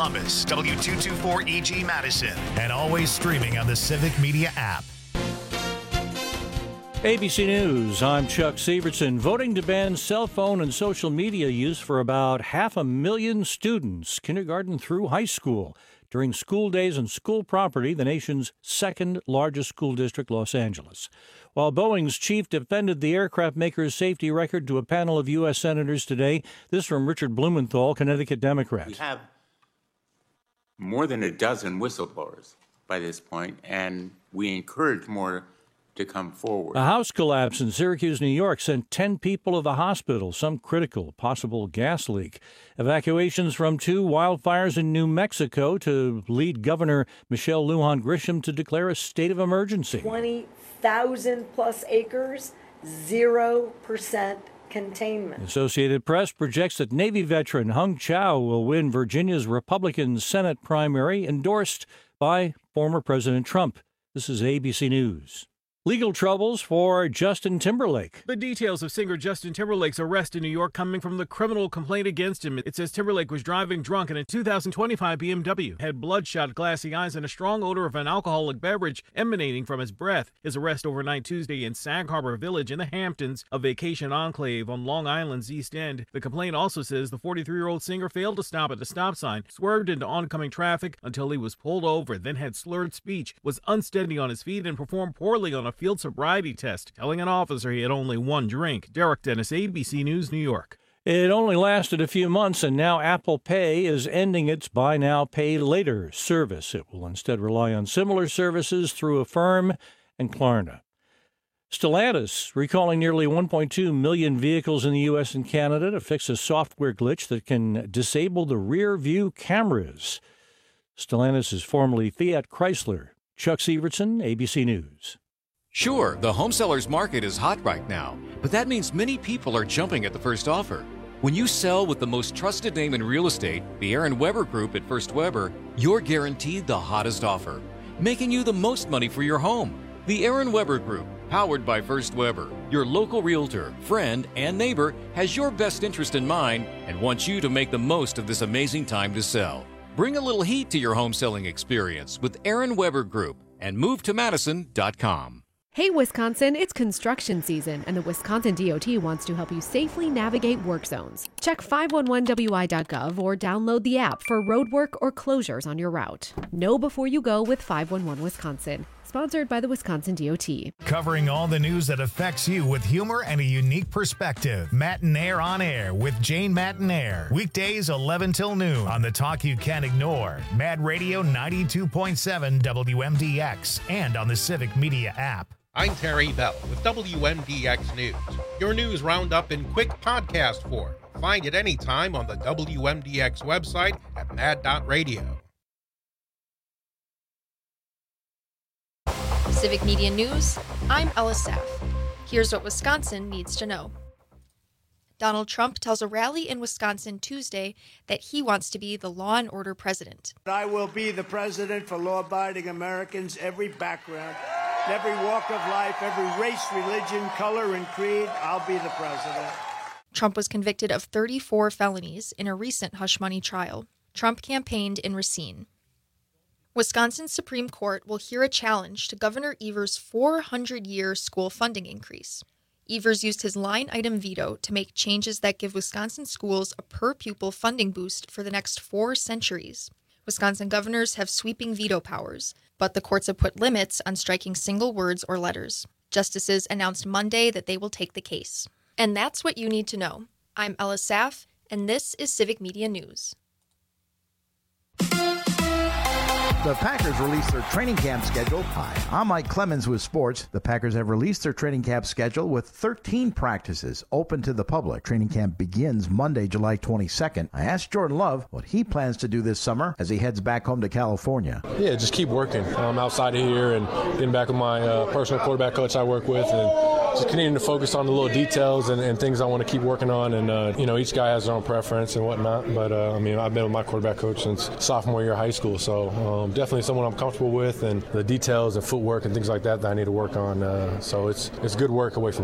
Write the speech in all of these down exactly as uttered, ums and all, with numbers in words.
Columbus, W two twenty-four E G Madison, and always streaming on the Civic Media app. A B C News, I'm Chuck Severson. Voting to ban cell phone and social media use for about half a million students, kindergarten through high school, during school days on school property, the nation's second largest school district, Los Angeles. While Boeing's chief defended the aircraft maker's safety record to a panel of U S senators today, this from Richard Blumenthal, Connecticut Democrat. We have more than a dozen whistleblowers by this point, and we encourage more to come forward. A house collapse in Syracuse, New York, sent ten people to the hospital, some critical, possible gas leak. Evacuations from two wildfires in New Mexico to lead Governor Michelle Lujan Grisham to declare a state of emergency. twenty thousand plus acres, zero percent containment. Associated Press projects that Navy veteran Hung Chow will win Virginia's Republican Senate primary, endorsed by former President Trump. This is A B C News. Legal troubles for Justin Timberlake. The details of singer Justin Timberlake's arrest in New York coming from the criminal complaint against him. It says Timberlake was driving drunk in a two thousand twenty-five B M W, had bloodshot, glassy eyes, and a strong odor of an alcoholic beverage emanating from his breath. His arrest overnight Tuesday in Sag Harbor Village in the Hamptons, a vacation enclave on Long Island's East End. The complaint also says the forty-three-year-old singer failed to stop at the stop sign, swerved into oncoming traffic until he was pulled over, then had slurred speech, was unsteady on his feet, and performed poorly on a field sobriety test, telling an officer he had only one drink. Derek Dennis, A B C News, New York. It only lasted a few months, and now Apple Pay is ending its buy now, pay later service. It will instead rely on similar services through Affirm and Klarna. Stellantis recalling nearly one point two million vehicles in the U S and Canada to fix a software glitch that can disable the rear view cameras. Stellantis is formerly Fiat Chrysler. Chuck Severson, A B C News. Sure, the home seller's market is hot right now, but that means many people are jumping at the first offer. When you sell with the most trusted name in real estate, the Aaron Weber Group at First Weber, you're guaranteed the hottest offer, making you the most money for your home. The Aaron Weber Group, powered by First Weber, your local realtor, friend, and neighbor, has your best interest in mind and wants you to make the most of this amazing time to sell. Bring a little heat to your home selling experience with Aaron Weber Group and move to madison dot com. Hey, Wisconsin, it's construction season, and the Wisconsin D O T wants to help you safely navigate work zones. Check five one one W I dot gov or download the app for road work or closures on your route. Know before you go with five one one Wisconsin. Sponsored by the Wisconsin D O T. Covering all the news that affects you with humor and a unique perspective. Matinaire on Air with Jane Matinaire. Weekdays eleven till noon on the talk you can't ignore. Mad Radio ninety-two point seven W M D X and on the Civic Media app. I'm Terry Bell with W M D X News, your news roundup in quick podcast form. Find it anytime on the W M D X website at mad dot radio. Civic Media News, I'm Ella Saff. Here's what Wisconsin needs to know. Donald Trump tells a rally in Wisconsin Tuesday that he wants to be the law and order president. I will be the president for law-abiding Americans, every background, every walk of life, every race, religion, color, and creed. I'll be the president. Trump was convicted of thirty-four felonies in a recent hush money trial. Trump campaigned in Racine. Wisconsin's Supreme Court will hear a challenge to Governor Evers' four hundred year school funding increase. Evers used his line-item veto to make changes that give Wisconsin schools a per-pupil funding boost for the next four centuries. Wisconsin governors have sweeping veto powers, but the courts have put limits on striking single words or letters. Justices announced Monday that they will take the case. And that's what you need to know. I'm Ella Saff, and this is Civic Media News. The Packers released their training camp schedule. Hi, I'm Mike Clemens with sports. The Packers have released their training camp schedule with thirteen practices open to the public. Training camp begins Monday, July twenty-second. I asked Jordan Love what he plans to do this summer as he heads back home to California. Yeah, just keep working. I'm outside of here and getting back with my uh, personal quarterback coach I work with, and just continuing to focus on the little details and, and things I want to keep working on. And, uh, you know, each guy has their own preference and whatnot. But, uh, I mean, I've been with my quarterback coach since sophomore year of high school. So um, definitely someone I'm comfortable with, and the details and footwork and things like that that I need to work on. Uh, so it's it's good work away from here.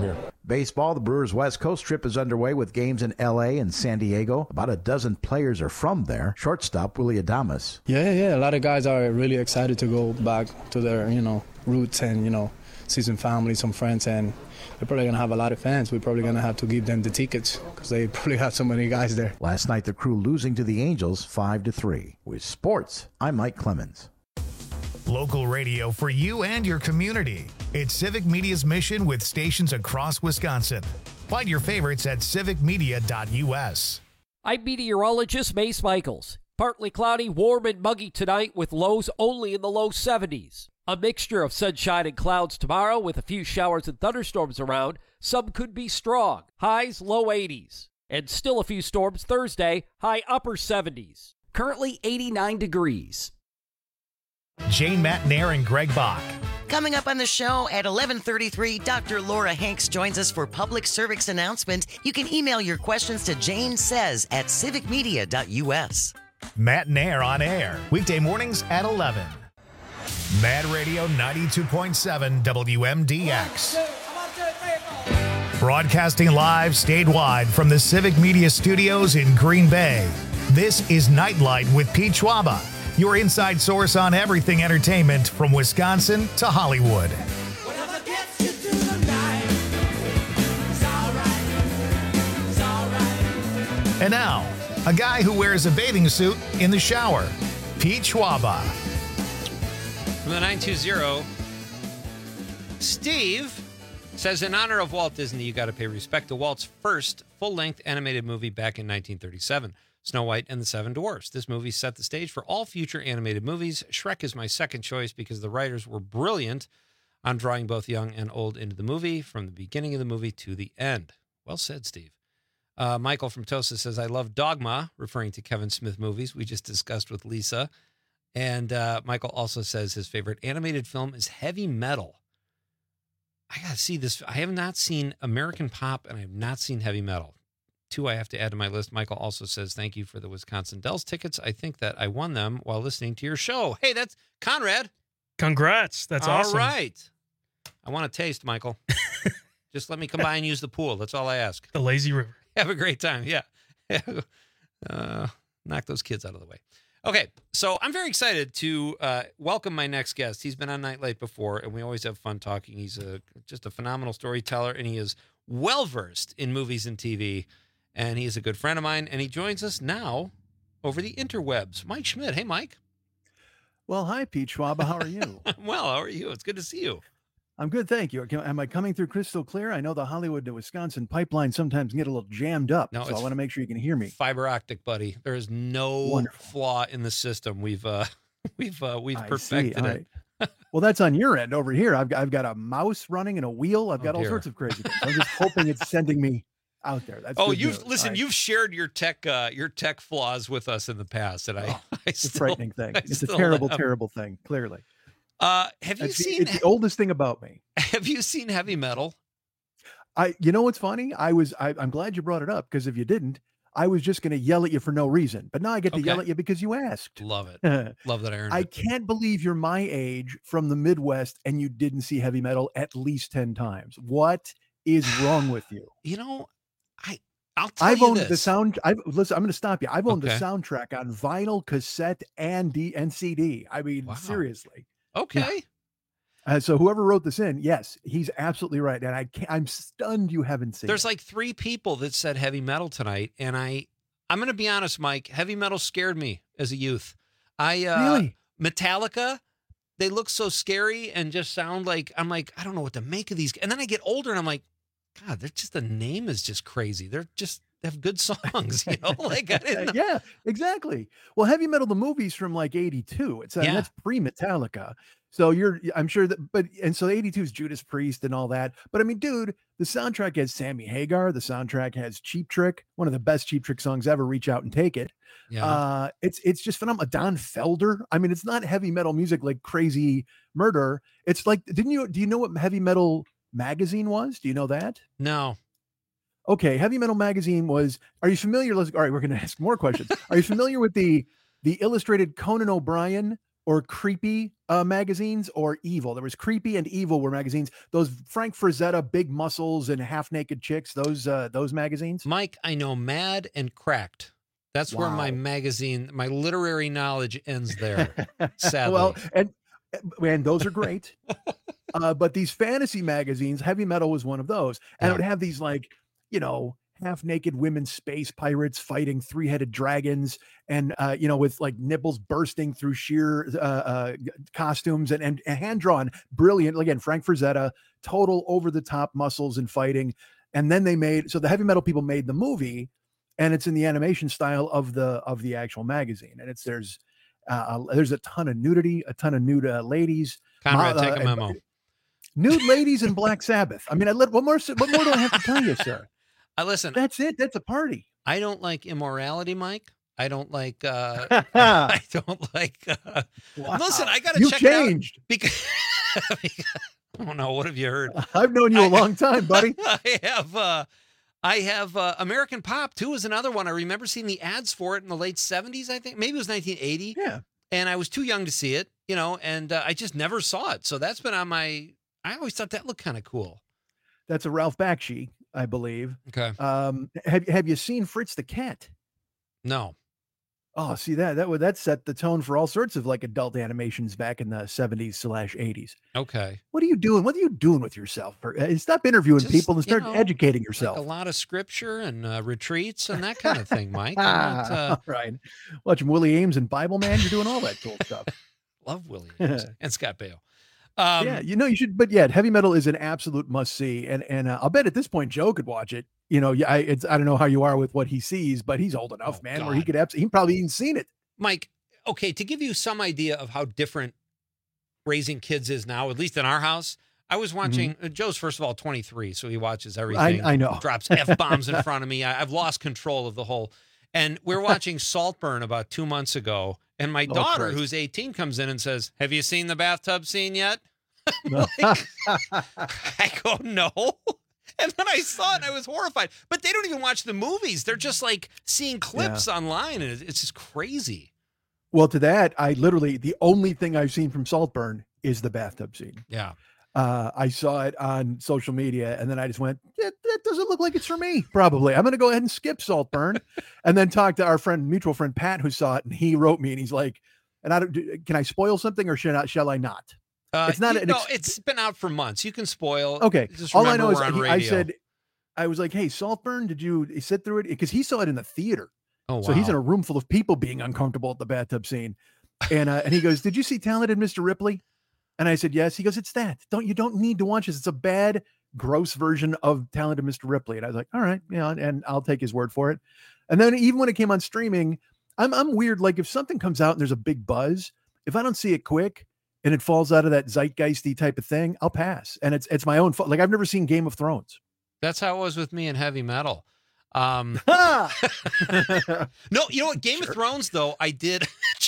Baseball, the Brewers' West Coast trip is underway with games in L A and San Diego. About a dozen players are from there. Shortstop Willie Adames. Yeah, yeah, a lot of guys are really excited to go back to their, you know, roots and, you know, see some family, some friends, and they're probably going to have a lot of fans. We're probably going to have to give them the tickets because they probably have so many guys there. Last night, the Crew losing to the Angels five to three. With sports, I'm Mike Clemens. Local radio for you and your community. It's Civic Media's mission with stations across Wisconsin. Find your favorites at civic media dot u s. I'm meteorologist Mace Michaels. Partly cloudy, warm and muggy tonight with lows only in the low seventies. A mixture of sunshine and clouds tomorrow with a few showers and thunderstorms around. Some could be strong. Highs low eighties. And still a few storms Thursday, high upper seventies. Currently eighty-nine degrees. Jane Matnair and Greg Bach. Coming up on the show at eleven thirty-three, Doctor Laura Hanks joins us for public service announcement. You can email your questions to Jane Says at civic media dot u s. Matt Nair on air, weekday mornings at eleven. Mad Radio ninety-two point seven W M D X. Broadcasting live statewide from the Civic Media Studios in Green Bay. This is Nightlight with Pete Schwaba, your inside source on everything entertainment from Wisconsin to Hollywood. And now, a guy who wears a bathing suit in the shower, Pete Schwaba. From the nine two zero, Steve says, in honor of Walt Disney, you got to pay respect to Walt's first full-length animated movie back in nineteen thirty-seven. Snow White and the Seven Dwarfs. This movie set the stage for all future animated movies. Shrek is my second choice because the writers were brilliant on drawing both young and old into the movie from the beginning of the movie to the end. Well said, Steve. Uh, Michael from Tosa says, I love Dogma, referring to Kevin Smith movies we just discussed with Lisa. And uh, Michael also says his favorite animated film is Heavy Metal. I got to see this. I have not seen American Pop, and I have not seen Heavy Metal. Two I have to add to my list. Michael also says, thank you for the Wisconsin Dells tickets. I think that I won them while listening to your show. Hey, that's Conrad. Congrats. That's all awesome. All right. I want a taste, Michael. Just let me come by and use the pool. That's all I ask. The lazy river. Have a great time. Yeah. uh, knock those kids out of the way. Okay, so I'm very excited to uh, welcome my next guest. He's been on Nightlight before, and we always have fun talking. He's a just a phenomenal storyteller, and he is well-versed in movies and T V. And he is a good friend of mine, and he joins us now over the interwebs. Mike Schmidt. Hey, Mike. Well, hi, Pete Schwaba. How are you? I'm well. How are you? It's good to see you. I'm good, thank you. Am I coming through crystal clear? I know the Hollywood to Wisconsin pipeline sometimes get a little jammed up, no, so I want to make sure you can hear me. Fiber optic, buddy. There is no Wonderful. flaw in the system. We've uh, we've uh, we've I perfected see. All it. Right. Well, that's on your end. Over here, I've got, I've got a mouse running and a wheel. I've got Oh, all dear. sorts of crazy things. I'm just hoping it's sending me out there. That's Oh, good you've news. listen. All right. You've shared your tech uh, your tech flaws with us in the past, and I, Oh, I It's a still, frightening thing. I It's a still terrible, have- terrible thing. Clearly, Uh, have you That's the- seen? it's the oldest thing about me. Have you seen Heavy Metal? I, you know what's funny? I was, I, I'm glad you brought it up because if you didn't, I was just going to yell at you for no reason. But now I get to Okay. yell at you because you asked. Love it. Love that I earned I it. can't believe you're my age from the Midwest and you didn't see Heavy Metal at least ten times. What is wrong with you? You know, I I'll tell I've you owned this. the sound. I've listen. I'm going to stop you. I've owned Okay. the soundtrack on vinyl, cassette, and D and C D. I mean, Wow. seriously. Okay. Uh, so whoever wrote this in, yes, he's absolutely right, and I can't, I'm stunned you haven't seen. There's it. like three people that said Heavy Metal tonight, and I I'm going to be honest, Mike. Heavy Metal scared me as a youth. I uh, Really? Metallica. They look so scary and just sound like I'm like I don't know what to make of these. And then I get older and I'm like, God, they're just the name is just crazy. They're just they have good songs, you know. Like I didn't know. yeah, exactly. Well, Heavy Metal, the movie's from like eighty-two. It's uh, Yeah. that's pre-Metallica. So you're, I'm sure that, but and so eighty-two is Judas Priest and all that. But I mean, dude, the soundtrack has Sammy Hagar. The soundtrack has Cheap Trick, one of the best Cheap Trick songs ever. Reach Out and Take It. Yeah. Uh, it's it's just phenomenal. Don Felder. I mean, it's not heavy metal music like Crazy Murder. It's like, didn't you? Do you know what Heavy Metal magazine was? Do you know that? No. Okay, Heavy Metal magazine was. Are you familiar? Let's. All right, we're going to ask more questions. Are you familiar with the the illustrated Conan O'Brien or Creepy uh, magazines or Evil. There was Creepy and Evil were magazines. Those Frank Frazetta, big muscles and half naked chicks. Those uh, those magazines. Mike, I know Mad and Cracked. That's wow. where my magazine, my literary knowledge ends there. Sadly. Well, and and those are great. uh, but these fantasy magazines, Heavy Metal was one of those, and yeah. it would have these like, you know, half naked women space pirates fighting three headed dragons, and uh, you know, with like nipples bursting through sheer uh, uh, costumes and, and and hand drawn, brilliant. Again, Frank Frazetta, total over the top muscles and fighting. And then they made so the Heavy Metal people made the movie. And it's in the animation style of the of the actual magazine, and it's there's uh, there's a ton of nudity, a ton of nude uh, ladies. Conrad, uh, take a memo. Nude ladies and Black Sabbath. I mean, I let what more? What more do I have to tell you, sir? I listen. That's it. That's a party. I don't like immorality, Mike. I don't like. Uh, I don't like. Uh, wow. Listen, I gotta You've check changed. it out because, because I don't know. What have you heard? I've known you a I, long time, buddy. I have. Uh, I have uh, American Pop, too, is another one. I remember seeing the ads for it in the late seventies, I think. Maybe it was nineteen eighty. Yeah. And I was too young to see it, you know, and uh, I just never saw it. So that's been on my, I always thought that looked kind of cool. That's a Ralph Bakshi, I believe. Okay. Um, have, have you seen Fritz the Cat? No. Oh, see that, that would, that set the tone for all sorts of like adult animations back in the seventies slash eighties. Okay. What are you doing? What are you doing with yourself? Stop interviewing Just, people and start you know, educating yourself. Like a lot of scripture and uh, retreats and that kind of thing, Mike. Not, uh... all right. Watching Willie Ames and Bible Man. You're doing all that cool stuff. Love Willie Ames and Scott Baio. Um, yeah, you know, you should, but yeah, Heavy Metal is an absolute must see. And, and uh, I'll bet at this point, Joe could watch it. You know, yeah, I, it's, I don't know how you are with what he sees, but he's old enough, oh, man, God. where he could absolutely, he probably even seen it. Mike, okay, to give you some idea of how different raising kids is now, at least in our house, I was watching, mm-hmm. uh, Joe's first of all twenty-three, so he watches everything. I, I know. Drops F-bombs in front of me. I, I've lost control of the whole, and we're watching Saltburn about two months ago, and my Oh, daughter, Christ. who's eighteen, comes in and says, have you seen the bathtub scene yet? Like, I go, no. And then I saw it and I was horrified. But they don't even watch the movies. They're just like seeing clips Yeah. online, and it's just crazy. Well, to that, I literally, the only thing I've seen from Saltburn is the bathtub scene. Yeah. Uh, I saw it on social media, and then I just went, that, that doesn't look like it's for me. Probably. I'm going to go ahead and skip Saltburn, and then talk to our friend, mutual friend, Pat, who saw it, and he wrote me, and he's like, and I don't, do- can I spoil something or should I, shall I not? Uh, It's not you, an no, ex- it's been out for months. You can spoil. Okay. Just All I remember know is we're on he- radio. I said, I was like, hey, Saltburn, did you sit through it? Because he saw it in the theater. Oh, So he's wow. in a room full of people being uncomfortable at the bathtub scene. And uh, and he goes, did you see Talented Mister Ripley? And I said, yes. He goes, it's that. Don't you don't need to watch this. It's a bad, gross version of Talented Mister Ripley. And I was like, all right, yeah, and I'll take his word for it. And then even when it came on streaming, I'm I'm weird. Like if something comes out and there's a big buzz, if I don't see it quick and it falls out of that zeitgeisty type of thing, I'll pass. And it's it's my own fault. Like I've never seen Game of Thrones. That's how it was with me in Heavy Metal. Um, no, you know what? Game Sure. of Thrones, though, I did.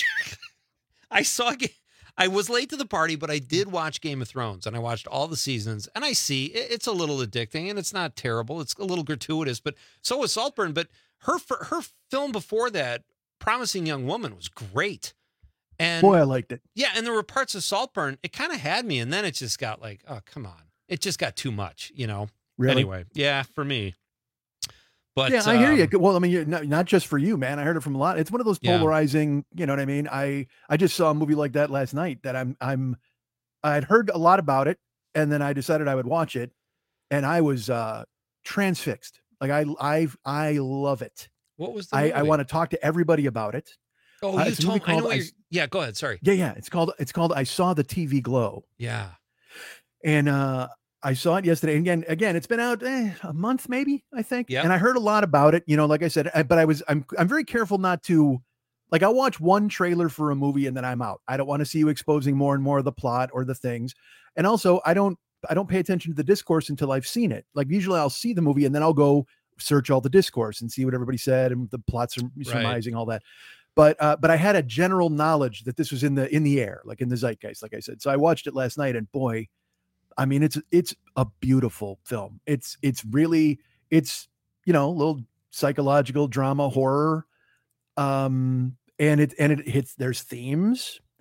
I saw. Ga- I was late to the party, but I did watch Game of Thrones, and I watched all the seasons. And I see it, it's a little addicting, and it's not terrible. It's a little gratuitous, but so was Saltburn. But her fir- her film before that, Promising Young Woman, was great. And Boy, I liked it. yeah, and there were parts of Saltburn. It kind of had me, and then it just got like, oh, come on. It just got too much, you know. Really? Anyway, yeah, for me. But yeah, I hear um, you. Well, I mean, you're not, not just for you, man. I heard it from a lot. It's one of those Yeah. polarizing, you know what I mean? I, I just saw a movie like that last night that I'm, I'm, I'd heard a lot about it, and then I decided I would watch it, and I was uh transfixed. Like I, I, I love it. What was the I, movie? I want to talk to everybody about it. Oh, Uh, you it's a movie told me. I know called what I you're, S- yeah, go ahead. Sorry. Yeah, yeah. It's called, it's called I Saw the T V Glow. Yeah. And uh, I saw it yesterday. And again, again, it's been out eh, a month, maybe, I think. Yep. And I heard a lot about it. You know, like I said, I, but I was, I'm, I'm very careful not to, like, I'll watch one trailer for a movie and then I'm out. I don't want to see you exposing more and more of the plot or the things. And also, I don't, I don't pay attention to the discourse until I've seen it. Like, usually I'll see the movie and then I'll go search all the discourse and see what everybody said and the plots are surmising all that. But uh, but I had a general knowledge that this was in the in the air, like in the zeitgeist, like I said. So I watched it last night, and boy, I mean, it's it's a beautiful film. It's it's really it's you know a little psychological drama horror, um, and it and it hits there's themes,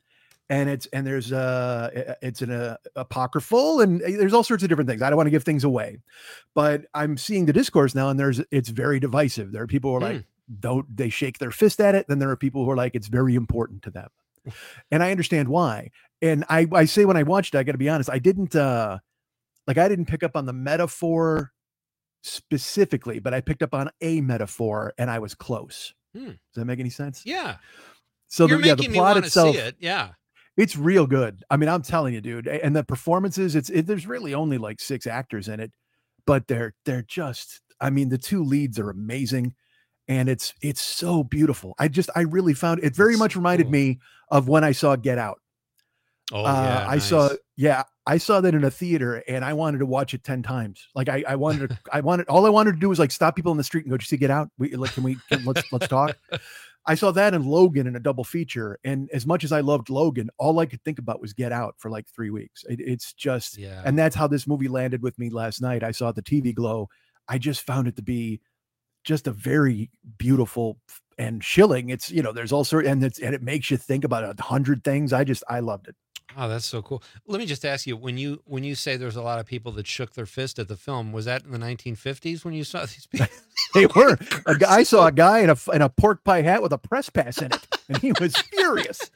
and it's and there's uh it's an uh, apocryphal, and there's all sorts of different things. I don't want to give things away, but I'm seeing the discourse now, and there's it's very divisive. There are people who are mm. like, don't they shake their fist at it? Then there are people who are like, it's very important to them, and I understand why. And I I say when I watched it, I got to be honest, I didn't uh like I didn't pick up on the metaphor specifically, but I picked up on a metaphor, and I was close. Hmm. Does that make any sense? Yeah. So You're the, yeah, making the plot me want itself, to see it. Yeah. It's real good. I mean, I'm telling you, dude. And the performances, it's it, there's really only like six actors in it, but they're they're just. I mean, the two leads are amazing, and it's it's so beautiful. I just I really found it very much reminded cool. me of when I saw Get Out. Oh uh, yeah, I nice. saw yeah I saw that in a theater, and I wanted to watch it ten times. Like I I wanted to I wanted all I wanted to do was like stop people in the street and go, "Did you see Get Out? We like can we can, let's let's talk." I saw that in Logan in a double feature. And as much as I loved Logan, all I could think about was Get Out for like three weeks. It, it's just, yeah. and that's how this movie landed with me last night. I saw the T V Glow. I just found it to be just a very beautiful and chilling. It's, you know, there's all sorts, and it's, and it makes you think about a hundred things. I just, I loved it. Oh, that's so cool. Let me just ask you, when you when you say there's a lot of people that shook their fist at the film, was that in the nineteen fifties when you saw these people? They were. A guy, I saw a guy in a in a pork pie hat with a press pass in it, and he was furious.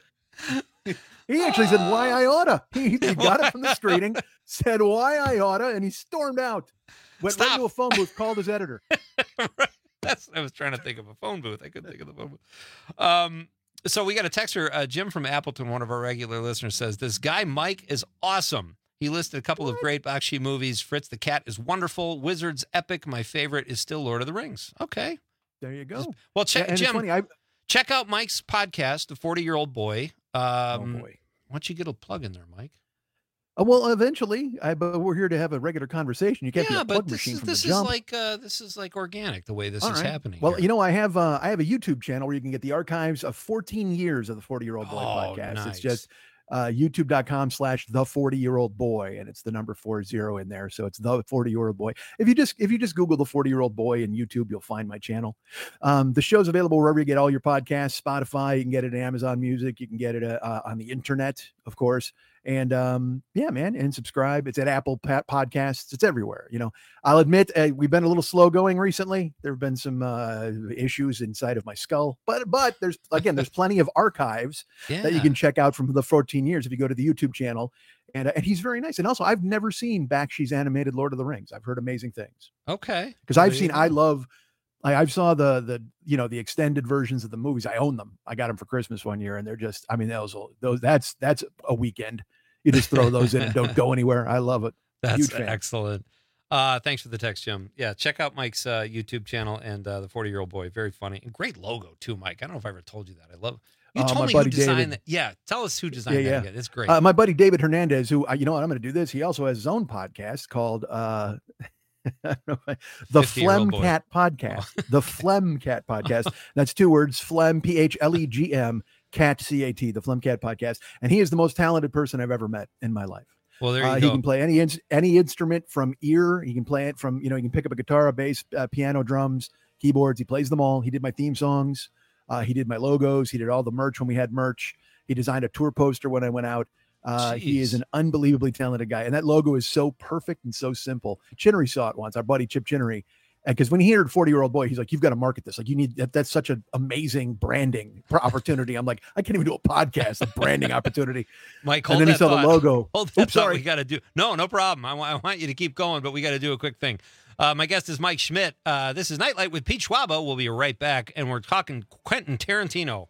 He actually said, "Why I oughta." He, he got it from the screening, said, "Why I oughta," and he stormed out. Went Stop. right to a phone booth, called his editor. That's. I was trying to think of a phone booth. I couldn't think of the phone booth. Um. So we got a texter, uh, Jim from Appleton, one of our regular listeners, says, this guy Mike is awesome. He listed a couple what? of great Bakshi movies. Fritz the Cat is wonderful. Wizards epic. My favorite is still Lord of the Rings. Okay. There you go. Well, check, yeah, Jim, funny, I... check out Mike's podcast, The forty-Year-Old Boy. Um, oh, boy. Why don't you get a plug in there, Mike? Uh, well, eventually, I, but we're here to have a regular conversation. You can't yeah, be a plug but this machine is, from this the is jump. like uh, this is like organic the way this All is right. happening. Well, here. you know, I have uh, I have a YouTube channel where you can get the archives of fourteen years of the forty-Year-Old Boy Oh, podcast. nice. It's just uh, youtube.com slash the forty-year-old boy, and it's the number four zero in there. So it's the forty-year-old boy. If you just if you just Google the forty-year-old boy in YouTube, you'll find my channel. Um, the show's available wherever you get all your podcasts, Spotify. You can get it at Amazon Music. You can get it uh, on the internet, of course. And um, yeah, man, and subscribe. It's at Apple Podcasts. It's everywhere. You know, I'll admit uh, we've been a little slow going recently. There have been some uh, issues inside of my skull, but but there's again, there's plenty of archives yeah. that you can check out from the fourteen years if you go to the YouTube channel. And uh, and he's very nice. And also, I've never seen Bakshi's animated Lord of the Rings. I've heard amazing things. Okay, because I've seen. I love. I, I saw the the you know the extended versions of the movies. I own them. I got them for Christmas one year, and they're just. I mean, those those that's that's a weekend. You just throw those in and don't go anywhere. I love it. That's Huge fan. excellent. Uh, thanks for the text, Jim. Yeah, check out Mike's uh, YouTube channel and uh, the forty-year-old boy. Very funny and great logo too, Mike. I don't know if I ever told you that. I love. You Uh, told my me who buddy designed David. that. Yeah, tell us who designed Yeah, that yeah. again. It's great. Uh, my buddy David Hernandez, who uh, you know what, I'm going to do this. He also has his own podcast called uh, the Phlegm boy. Cat Podcast. The Phlegm Cat Podcast. That's two words: phlegm, P H L E G M, cat, C A T. The Phlegm Cat Podcast, and he is the most talented person I've ever met in my life. Well, there you uh, go. He can play any ins- any instrument from ear. He can play it from, you know, he can pick up a guitar, a bass, uh, piano, drums, keyboards. He plays them all. He did my theme songs. Uh, he did my logos. He did all the merch when we had merch. He designed a tour poster when I went out. Uh, he is Jeez. an unbelievably talented guy. And that logo is so perfect and so simple. Chinnery saw it once, our buddy Chip Chinnery. Because when he heard forty-year-old boy, he's like, you've got to market this. Like, you need that. That's such an amazing branding pro- opportunity. I'm like, I can't even do a podcast, a branding opportunity. Mike, and hold then he that saw thought. the logo. Hold that Oops, thought. sorry. We got to do. No, no problem. I, wa- I want you to keep going, but we got to do a quick thing. Uh, my guest is Mike Schmidt. Uh, this is Nightlight with Pete Schwabo. We'll be right back, and we're talking Quentin Tarantino.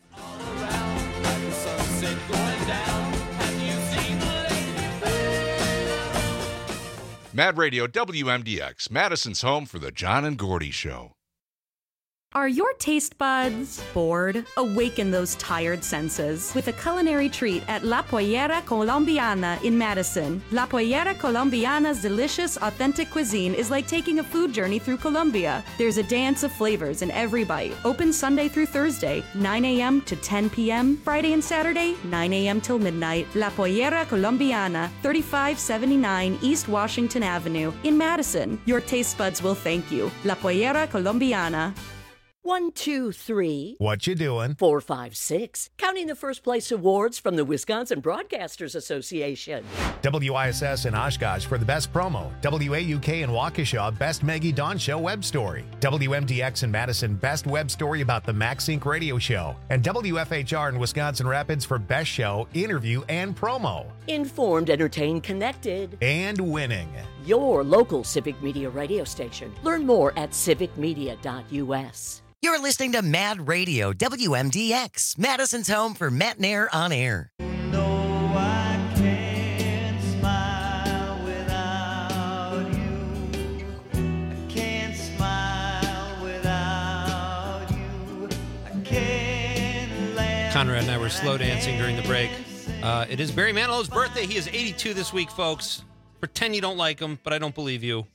Mad Radio W M D X, Madison's home for the John and Gordy Show. Are your taste buds bored? Awaken those tired senses with a culinary treat at La Pollera Colombiana in Madison. La Pollera Colombiana's delicious, authentic cuisine is like taking a food journey through Colombia. There's a dance of flavors in every bite. Open Sunday through Thursday, nine a.m. to ten p.m. Friday and Saturday, nine a.m. till midnight. La Pollera Colombiana, thirty-five seventy-nine East Washington Avenue in Madison. Your taste buds will thank you. La Pollera Colombiana. One, two, three. What you doing? Four, five, six. Counting the first place awards from the Wisconsin Broadcasters Association. W I S S in Oshkosh for the best promo. W A U K in Waukesha, best Maggie Dawn Show web story. W M D X in Madison, best web story about the Max Inc radio show. And W F H R in Wisconsin Rapids for best show, interview, and promo. Informed, entertained, connected. And winning. Your local Civic Media radio station. Learn more at civic media dot U S. You're listening to Mad Radio, W M D X, Madison's home for Matt and Air on air. No, I can't smile without you. I can't smile without you. I can't laugh. Conrad and I were slow dancing during the break. Uh, it is Barry Manilow's birthday. He is eighty-two this week, folks. Pretend you don't like him, but I don't believe you.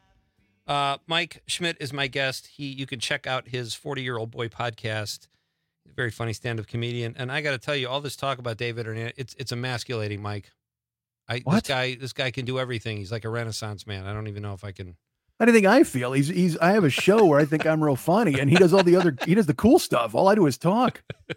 Uh, Mike Schmidt is my guest. He, you can check out his forty-year-old boy podcast. Very funny stand-up comedian. And I got to tell you, all this talk about David Hernandez, it's it's emasculating, Mike. I What? this guy this guy can do everything. He's like a Renaissance man. I don't even know if I can. How do you think I feel? He's he's. I have a show where I think I'm real funny, and he does all the other. He does the cool stuff. All I do is talk. Uh,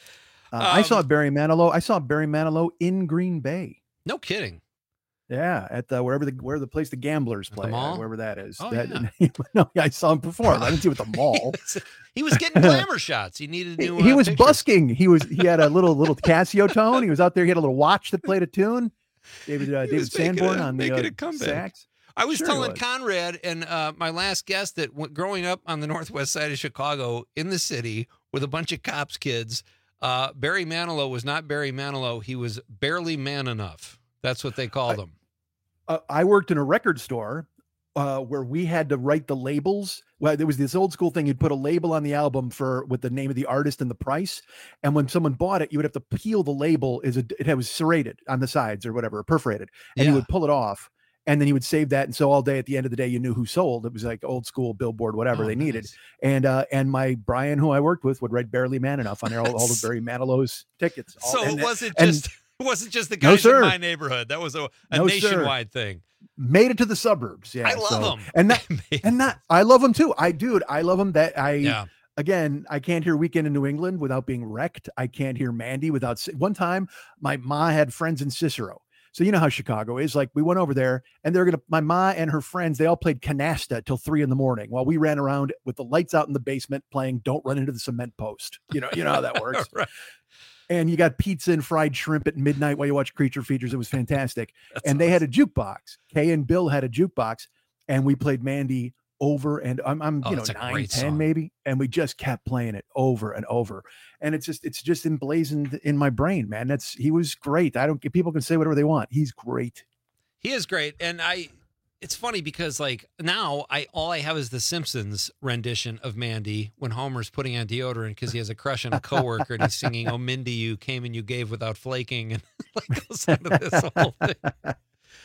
I saw Um, Barry Manilow. I saw Barry Manilow in Green Bay. No kidding. Yeah, at the wherever the where the place the gamblers play, uh, mall? wherever that is. Oh, that, yeah. No, yeah, I saw him perform. I didn't see him at the mall. He was getting glamour shots. He needed new. he uh, was pictures. busking. He was. He had a little little Casio tone. He was out there. He had a little watch that played a tune. David uh, David was making Sanborn a- on the making uh, a comeback. sax. I was Sure he telling was. Conrad and uh, my last guest that w- growing up on the northwest side of Chicago in the city with a bunch of cops kids, uh, Barry Manilow was not Barry Manilow. He was barely man enough. That's what they called him. Uh, I worked in a record store uh, where we had to write the labels. Well, there was this old school thing. You'd put a label on the album for with the name of the artist and the price. And when someone bought it, you would have to peel the label. Is a, it was serrated on the sides or whatever, perforated. And Yeah. you would pull it off. And then you would save that. And so all day at the end of the day, you knew who sold. It was like old school billboard, whatever Oh, they needed. nice. And uh, and my Brian, who I worked with, would write Barely Man Enough on there, all, all the Barry Manilow's tickets. All- So and- it wasn't and just it wasn't just the No, guys in sir. my neighborhood. That was a, a No, sir. nationwide thing. made it to the suburbs. Yeah, I love so- them. and not, and not. I love them too. I dude, I love them. That I Yeah. again, I can't hear Weekend in New England without being wrecked. I can't hear Mandy without. si- One time, my ma had friends in Cicero. So you know how Chicago is. Like we went over there, and they're gonna. My ma and her friends, they all played canasta till three in the morning, while we ran around with the lights out in the basement playing "Don't Run Into the Cement Post." You know, you know how that works. Right. And you got pizza and fried shrimp at midnight while you watch Creature Features. It was fantastic. and they had a jukebox. Kay and Bill had a jukebox, and we played Mandy over and I'm, I'm Oh, you know, that's a nine, great ten song. maybe. And we just kept playing it over and over. And it's just, it's just emblazoned in my brain, man. That's, he was great. I don't get, people can say whatever they want. He's great. He is great, and I. It's funny because like now I all I have is the Simpsons rendition of Mandy when Homer's putting on deodorant because he has a crush on a coworker and he's singing "Oh Mindy, you came and you gave without flaking," and like goes into this whole thing.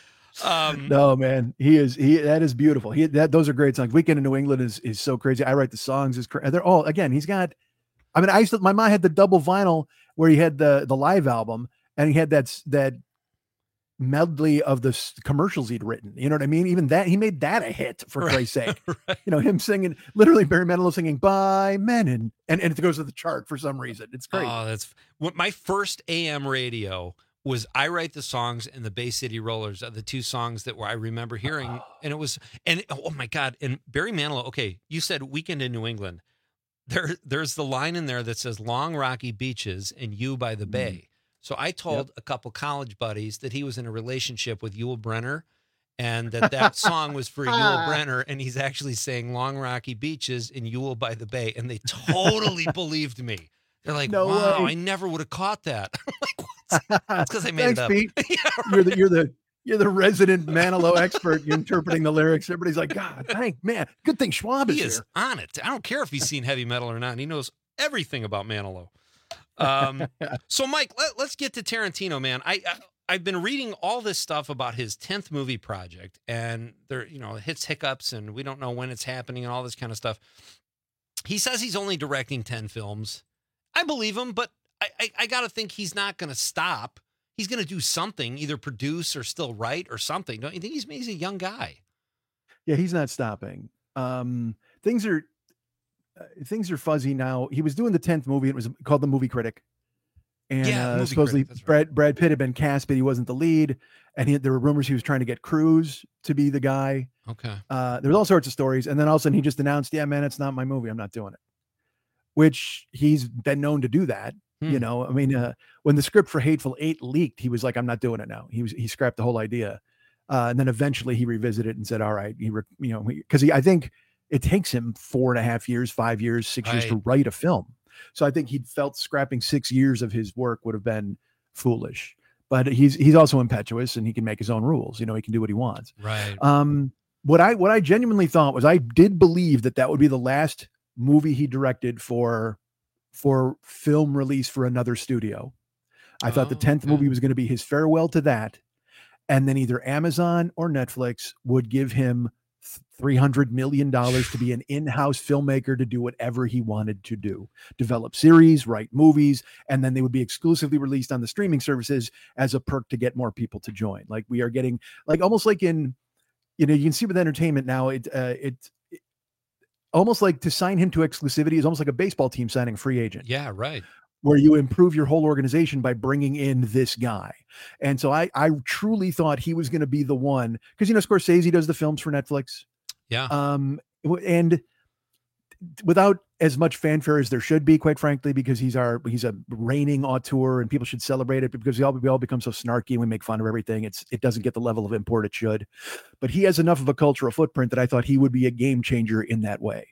Um, No, man, he is, he, that is beautiful. He, that, those are great songs. Weekend in New England is, is so crazy. I write the songs is crazy. They're all, again, he's got, I mean, I used to, my mom had the double vinyl where he had the, the live album and he had that, s- that medley of the s- commercials he'd written. You know what I mean? Even that, he made that a hit for Right, Christ's sake. You know, him singing, literally Barry Manilow singing "By Menon," and, and it goes to the chart for some reason. It's great. Oh, that's what my first A M radio was. I Write the Songs and the Bay City Rollers are the two songs that were I remember hearing, and it was and oh my god! And Barry Manilow. Okay, you said "Weekend in New England." There, there's the line in there that says "Long rocky beaches and you by the bay." So I told a couple college buddies that he was in a relationship with Yul Brenner, and that that song was for Yul Brenner, and he's actually saying "Long rocky beaches and Yule by the bay," and they totally believed me. They're like, No "Wow, way. I never would have caught that." I'm like, what? That's because I made Thanks, it up. Pete. Yeah, You're the, you're the, you're the resident Manilow expert. You're interpreting the lyrics. Everybody's like, God, thank man. Good thing Schwab is he here. is on it. I don't care if he's seen heavy metal or not. He knows everything about Manilow. Um, so, Mike, let, let's get to Tarantino, man. I, I I've been reading all this stuff about his tenth movie project, and there, you know, hits hiccups, and we don't know when it's happening, and all this kind of stuff. He says he's only directing ten films. I believe him, but I I, I got to think he's not going to stop. He's going to do something, either produce or still write or something. Don't you think he's he's a young guy? Yeah, he's not stopping. Um, things are, things are fuzzy now. He was doing the tenth movie. It was called The Movie Critic. And Yeah, uh, Movie supposedly Critic, that's Brad, Brad Pitt had been cast, but he wasn't the lead. And he, there were rumors he was trying to get Cruise to be the guy. Okay. Uh, there was all sorts of stories. And then all of a sudden he just announced, yeah, man, it's not my movie. I'm not doing it. Which he's been known to do that. Hmm. You know, I mean, uh, when the script for Hateful Eight leaked, he was like, I'm not doing it now. He was, he scrapped the whole idea. Uh, and then eventually he revisited and said, all right, he, re- you know, because he, I think it takes him four and a half years, five years, six years to Right. write a film. So I think he felt scrapping six years of his work would have been foolish. But he's he's also impetuous and he can make his own rules. You know, he can do what he wants. Right. Um, what I what I genuinely thought was I did believe that that would be the last movie he directed for for film release for another studio. I thought the tenth movie was going to be his farewell to that. And then either Amazon or Netflix would give him three hundred million dollars to be an in-house filmmaker to do whatever he wanted to do, develop series, write movies, and then they would be exclusively released on the streaming services as a perk to get more people to join. Like we are getting, like almost like in, you know, you can see with entertainment now, it, uh, it, it almost like to sign him to exclusivity is almost like a baseball team signing a free agent. Yeah, right. Where you improve your whole organization by bringing in this guy. And so I, I truly thought he was going to be the one, because, you know, Scorsese does the films for Netflix. Yeah. Um, w- and without as much fanfare as there should be, quite frankly, because he's our, he's a reigning auteur and people should celebrate it, because we all, we all become so snarky and we make fun of everything. It's, it doesn't get the level of import it should, but he has enough of a cultural footprint that I thought he would be a game changer in that way.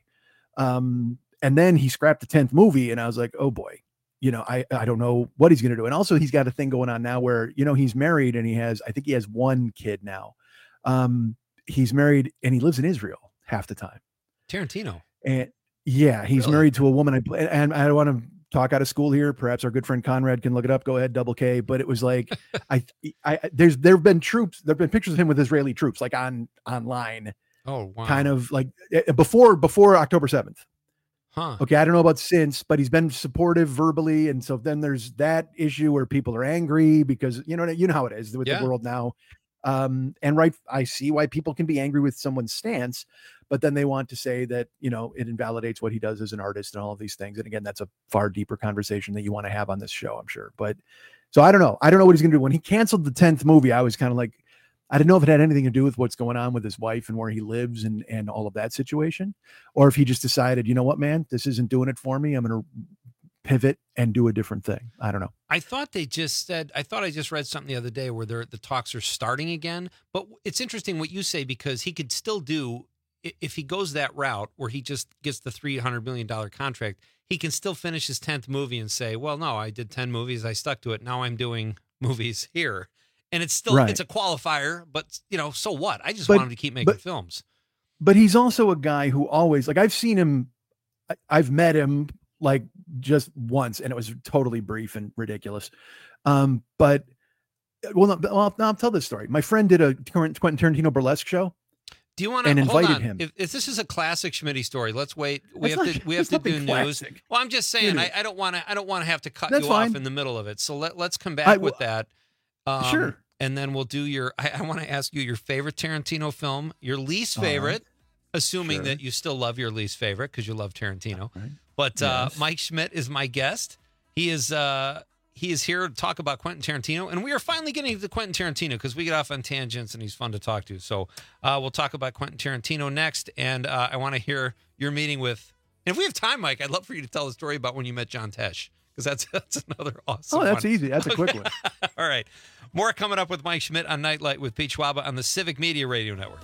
Um, and then he scrapped the tenth movie and I was like, oh boy. You know, I, I don't know what he's going to do. And also he's got a thing going on now where, you know, he's married and he has, I think he has one kid now. Um, he's married and he lives in Israel half the time. Tarantino. And yeah, he's Really? married to a woman. I, and I don't want to talk out of school here. Perhaps our good friend Conrad can look it up. Go ahead, double K. But it was like, I, I, there's, there've been troops, there've been pictures of him with Israeli troops, like on online, Oh, wow. kind of like eh, before, before October seventh. Huh. Okay, I don't know about since, but he's been supportive verbally, and so then there's that issue where people are angry because you know you know how it is with Yeah. the world now. Um, and right, I see why people can be angry with someone's stance, but then they want to say that you know it invalidates what he does as an artist and all of these things. And again, that's a far deeper conversation that you want to have on this show, I'm sure. But so I don't know. I don't know what he's going to do. When he canceled the tenth movie, I was kind of like, I didn't know if it had anything to do with what's going on with his wife and where he lives and, and all of that situation, or if he just decided, you know what, man, this isn't doing it for me. I'm going to pivot and do a different thing. I don't know. I thought they just said, I thought I just read something the other day where they're, the talks are starting again. But it's interesting what you say, because he could still do, i- if he goes that route where he just gets the three hundred million dollars contract, he can still finish his tenth movie and say, well, no, I did ten movies. I stuck to it. Now I'm doing movies here. And it's still, Right. it's a qualifier, but you know, so what? I just But- want him to keep making but- films. But he's also a guy who always, like, I've seen him, I- I've met him like just once, and it was totally brief and ridiculous. Um, but well, no, well, I'll, I'll tell this story. My friend did a Quentin Tarantino burlesque show. Do you want to and hold invited on? him. If, if this is a classic Schmitty story, let's wait. We That's have not- to. We have that's to do nothing news. classic. Well, I'm just saying. It I, is. I don't want to. I don't want to have to cut That's you fine. off in the middle of it. So let let's come back I- with that. Um, Sure. And then we'll do your. I, I want to ask you your favorite Tarantino film, your least All right. favorite, assuming Sure. that you still love your least favorite because you love Tarantino. Right. But uh, Yes. Mike Schmidt is my guest. He is. Uh, He is here to talk about Quentin Tarantino, and we are finally getting to Quentin Tarantino because we get off on tangents, and he's fun to talk to. So uh, we'll talk about Quentin Tarantino next, and uh, I want to hear your meeting with. And if we have time, Mike, I'd love for you to tell the story about when you met John Tesh, because that's that's another awesome. Oh, that's one. easy. That's a quick Okay. one. All right, more coming up with Mike Schmidt on Nightlight with Pete Schwaba on the Civic Media Radio Network.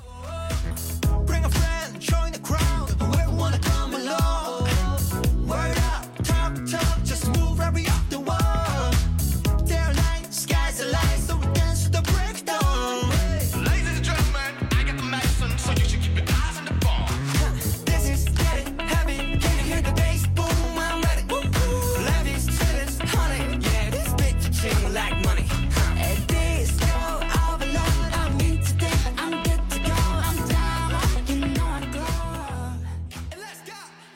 Bring a friend, join the crowd. Whoever wanna come along. Word up, talk, talk, just move right up the wall. They're light, skies are light, so we dance to the breakdown. Ladies and gentlemen, I got the medicine, so you should keep your eyes on the ball. This is getting heavy. Can you hear the bass boom? I'm ready. Levies, ceilings, honey. Yeah, this bitch ching like money. At this go overload. I'm in today. I'm good to go. I'm down. You know how to go. And let's go.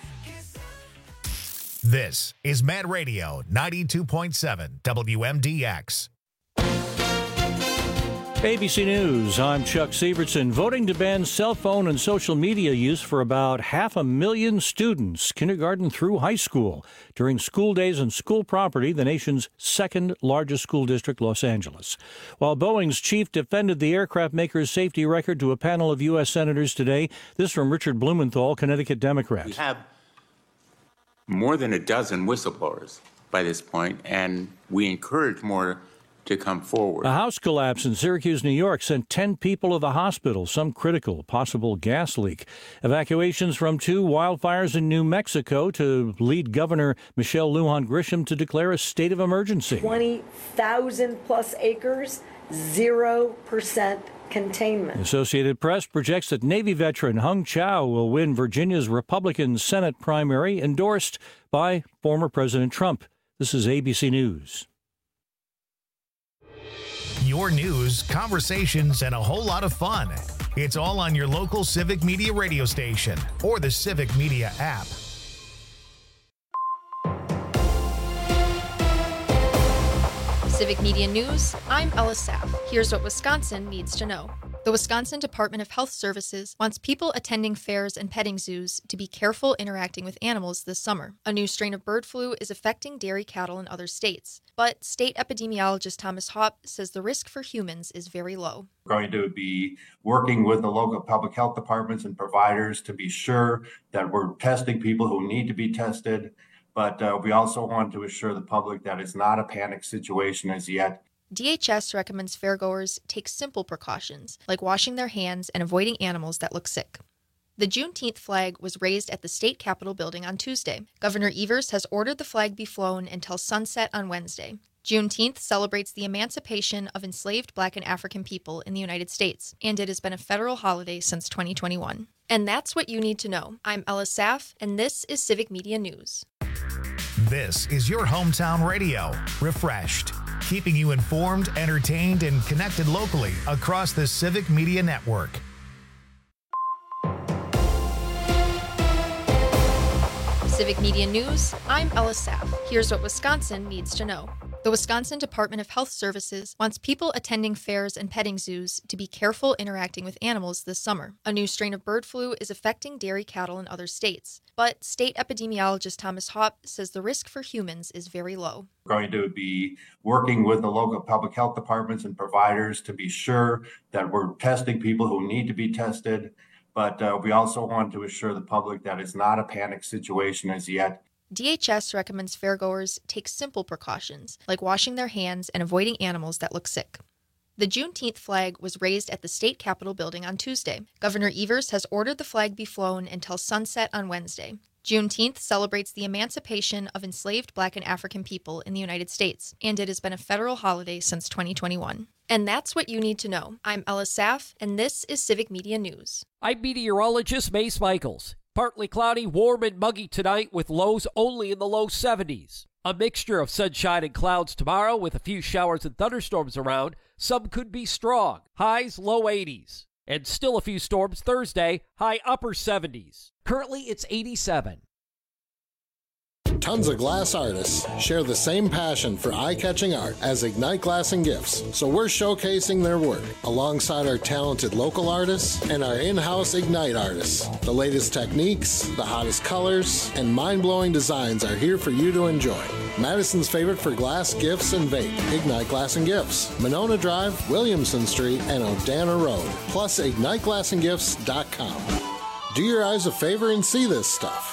This is Mad Radio ninety-two point seven W M D X. A B C News, I'm Chuck Sievertson. Voting to ban cell phone and social media use for about half a million students, kindergarten through high school, during school days on school property, the nation's second largest school district, Los Angeles. While Boeing's chief defended the aircraft maker's safety record to a panel of U S senators today, this from Richard Blumenthal, Connecticut Democrat. We have more than a dozen whistleblowers by this point, and we encourage more to come forward. A house collapse in Syracuse, New York, sent ten people to the hospital, some critical, possible gas leak. Evacuations from two wildfires in New Mexico to lead Governor Michelle Lujan Grisham to declare a state of emergency. twenty thousand plus acres, zero percent containment. Associated Press projects that Navy veteran Hung Chow will win Virginia's Republican Senate primary, endorsed by former President Trump. This is A B C News. Your news, conversations, and a whole lot of fun. It's all on your local Civic Media radio station or the Civic Media app. Civic Media News, I'm Ella Saff. Here's what Wisconsin needs to know. The Wisconsin Department of Health Services wants people attending fairs and petting zoos to be careful interacting with animals this summer. A new strain of bird flu is affecting dairy cattle in other states, but state epidemiologist Thomas Haupt says the risk for humans is very low. We're going to be working with the local public health departments and providers to be sure that we're testing people who need to be tested, but uh, we also want to assure the public that it's not a panic situation as yet. D H S recommends fairgoers take simple precautions, like washing their hands and avoiding animals that look sick. The Juneteenth flag was raised at the state capitol building on Tuesday. Governor Evers has ordered the flag be flown until sunset on Wednesday. Juneteenth celebrates the emancipation of enslaved Black and African people in the United States, and it has been a federal holiday since twenty twenty-one. And that's what you need to know. I'm Ella Saff, and this is Civic Media News. This is your hometown radio, refreshed, keeping you informed, entertained, and connected locally across the Civic Media Network. Civic Media News, I'm Ella Saff. Here's what Wisconsin needs to know. The Wisconsin Department of Health Services wants people attending fairs and petting zoos to be careful interacting with animals this summer. A new strain of bird flu is affecting dairy cattle in other states, but state epidemiologist Thomas Haupt says the risk for humans is very low. We're going to be working with the local public health departments and providers to be sure that we're testing people who need to be tested, but uh, we also want to assure the public that it's not a panic situation as yet. D H S recommends fairgoers take simple precautions, like washing their hands and avoiding animals that look sick. The Juneteenth flag was raised at the state capitol building on Tuesday. Governor Evers has ordered the flag be flown until sunset on Wednesday. Juneteenth celebrates the emancipation of enslaved Black and African people in the United States, and it has been a federal holiday since twenty twenty-one. And that's what you need to know. I'm Ella Saff, and this is Civic Media News. I'm meteorologist Mace Michaels. Partly cloudy, warm and muggy tonight with lows only in the low seventies. A mixture of sunshine and clouds tomorrow with a few showers and thunderstorms around. Some could be strong. Highs low eighties. And still a few storms Thursday, high upper seventies. Currently it's eighty-seven. Tons of glass artists share the same passion for eye-catching art as Ignite Glass and Gifts, so we're showcasing their work alongside our talented local artists and our in-house Ignite artists. The latest techniques, the hottest colors, and mind-blowing designs are here for you to enjoy. Madison's favorite for glass, gifts, and vape, Ignite Glass and Gifts, Monona Drive, Williamson Street, and Odana Road, plus ignite glass and gifts dot com. Do your eyes a favor and see this stuff.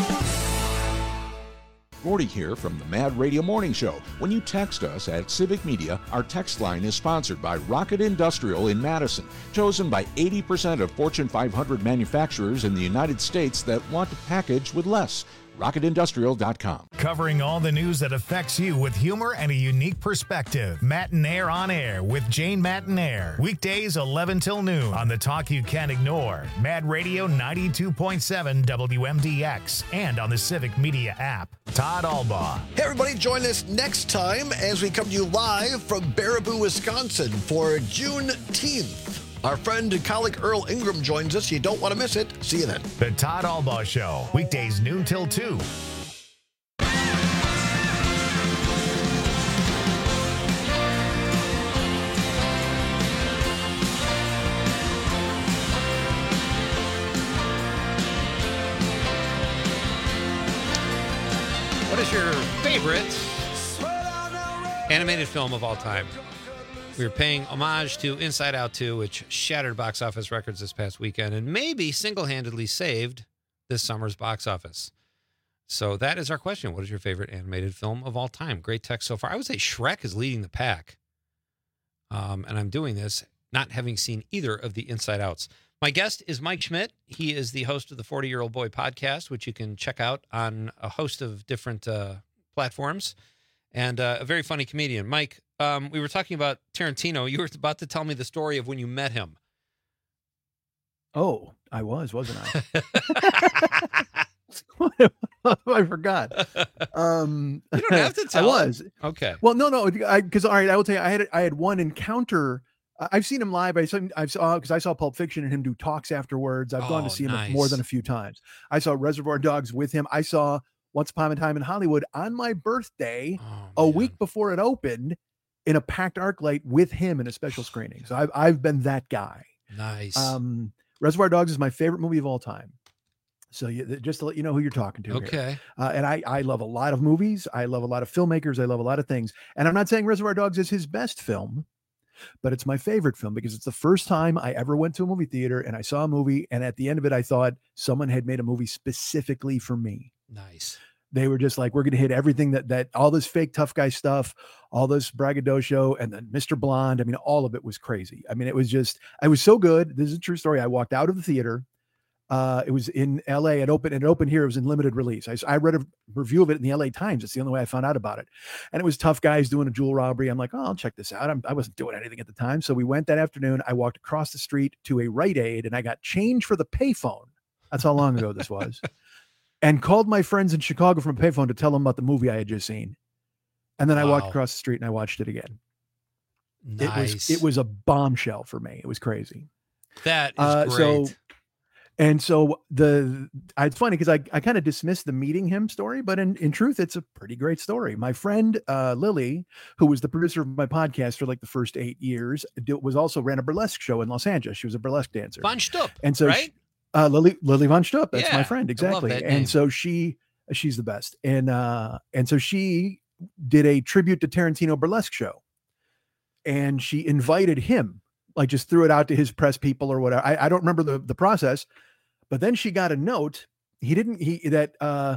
Gordy here from the Mad Radio Morning Show. When you text us at Civic Media, our text line is sponsored by Rocket Industrial in Madison, chosen by eighty percent of Fortune five hundred manufacturers in the United States that want to package with less. rocket industrial dot com. Covering all the news that affects you with humor and a unique perspective. Matinaire on Air with Jane Matinaire. Weekdays eleven till noon on the talk you can't ignore. Mad Radio ninety-two point seven W M D X and on the Civic Media app. Todd Albaugh. Hey everybody, join us next time as we come to you live from Baraboo, Wisconsin for Juneteenth. Our friend and colleague Earl Ingram joins us. You don't want to miss it. See you then. The Todd Albaugh Show, weekdays noon till two. your favorite animated film of all time? We were paying homage to Inside Out two, which shattered box office records this past weekend and maybe single-handedly saved this summer's box office. So that is our question. What is your favorite animated film of all time? Great text so far. I would say Shrek is leading the pack. Um, and I'm doing this not having seen either of the Inside Outs. My guest is Mike Schmidt. He is the host of the forty-Year-Old Boy podcast, which you can check out on a host of different uh, platforms, and uh, a very funny comedian. Mike, um, we were talking about Tarantino. You were about to tell me the story of when you met him. Oh, I was, wasn't I? I forgot. Um, you don't have to tell. I was. Him. Okay. Well, no, no, because all right, I will tell you, I had I had one encounter. I've seen him live. I saw, I've saw because I saw Pulp Fiction and him do talks afterwards. I've oh, gone to see him nice. more than a few times. I saw Reservoir Dogs with him. I saw Once Upon a Time in Hollywood on my birthday, oh, a week before it opened, in a packed ArcLight with him in a special screening. So I've I've been that guy. Nice. Um, Reservoir Dogs is my favorite movie of all time. So you, just to let you know who you're talking to. Okay. Uh, and I, I love a lot of movies. I love a lot of filmmakers. I love a lot of things. And I'm not saying Reservoir Dogs is his best film, but it's my favorite film because it's the first time I ever went to a movie theater and I saw a movie. And at the end of it, I thought someone had made a movie specifically for me. Nice. They were just like, we're going to hit everything that, that all this fake tough guy stuff, all this braggadocio, and then Mister Blonde. I mean, all of it was crazy. I mean, it was just, it was so good. This is a true story. I walked out of the theater. Uh, it was in L A. It opened, and it opened here. It was in limited release. I, I read a review of it in the L A Times. It's the only way I found out about it. And it was tough guys doing a jewel robbery. I'm like, oh, I'll check this out. I'm, I wasn't doing anything at the time. So we went that afternoon. I walked across the street to a Rite Aid, and I got change for the payphone. That's how long ago this was. And called my friends in Chicago from a payphone to tell them about the movie I had just seen. And then I wow. walked across the street and I watched it again. Nice. It was, it was a bombshell for me. It was crazy. That is uh, great. So, and so the, it's funny because I, I kind of dismissed the meeting him story, but in, in truth, it's a pretty great story. My friend, uh, Lily, who was the producer of my podcast for like the first eight years, was also ran a burlesque show in Los Angeles. She was a burlesque dancer. Von Stupp, and so right? She, uh, Lily, Lily Von Stupp. That's yeah, my friend. Exactly. And so she, she's the best. And, uh, and so she did a tribute to Tarantino burlesque show, and she invited him, like just threw it out to his press people or whatever. I, I don't remember the, the process, but then she got a note. He didn't, he, that, uh,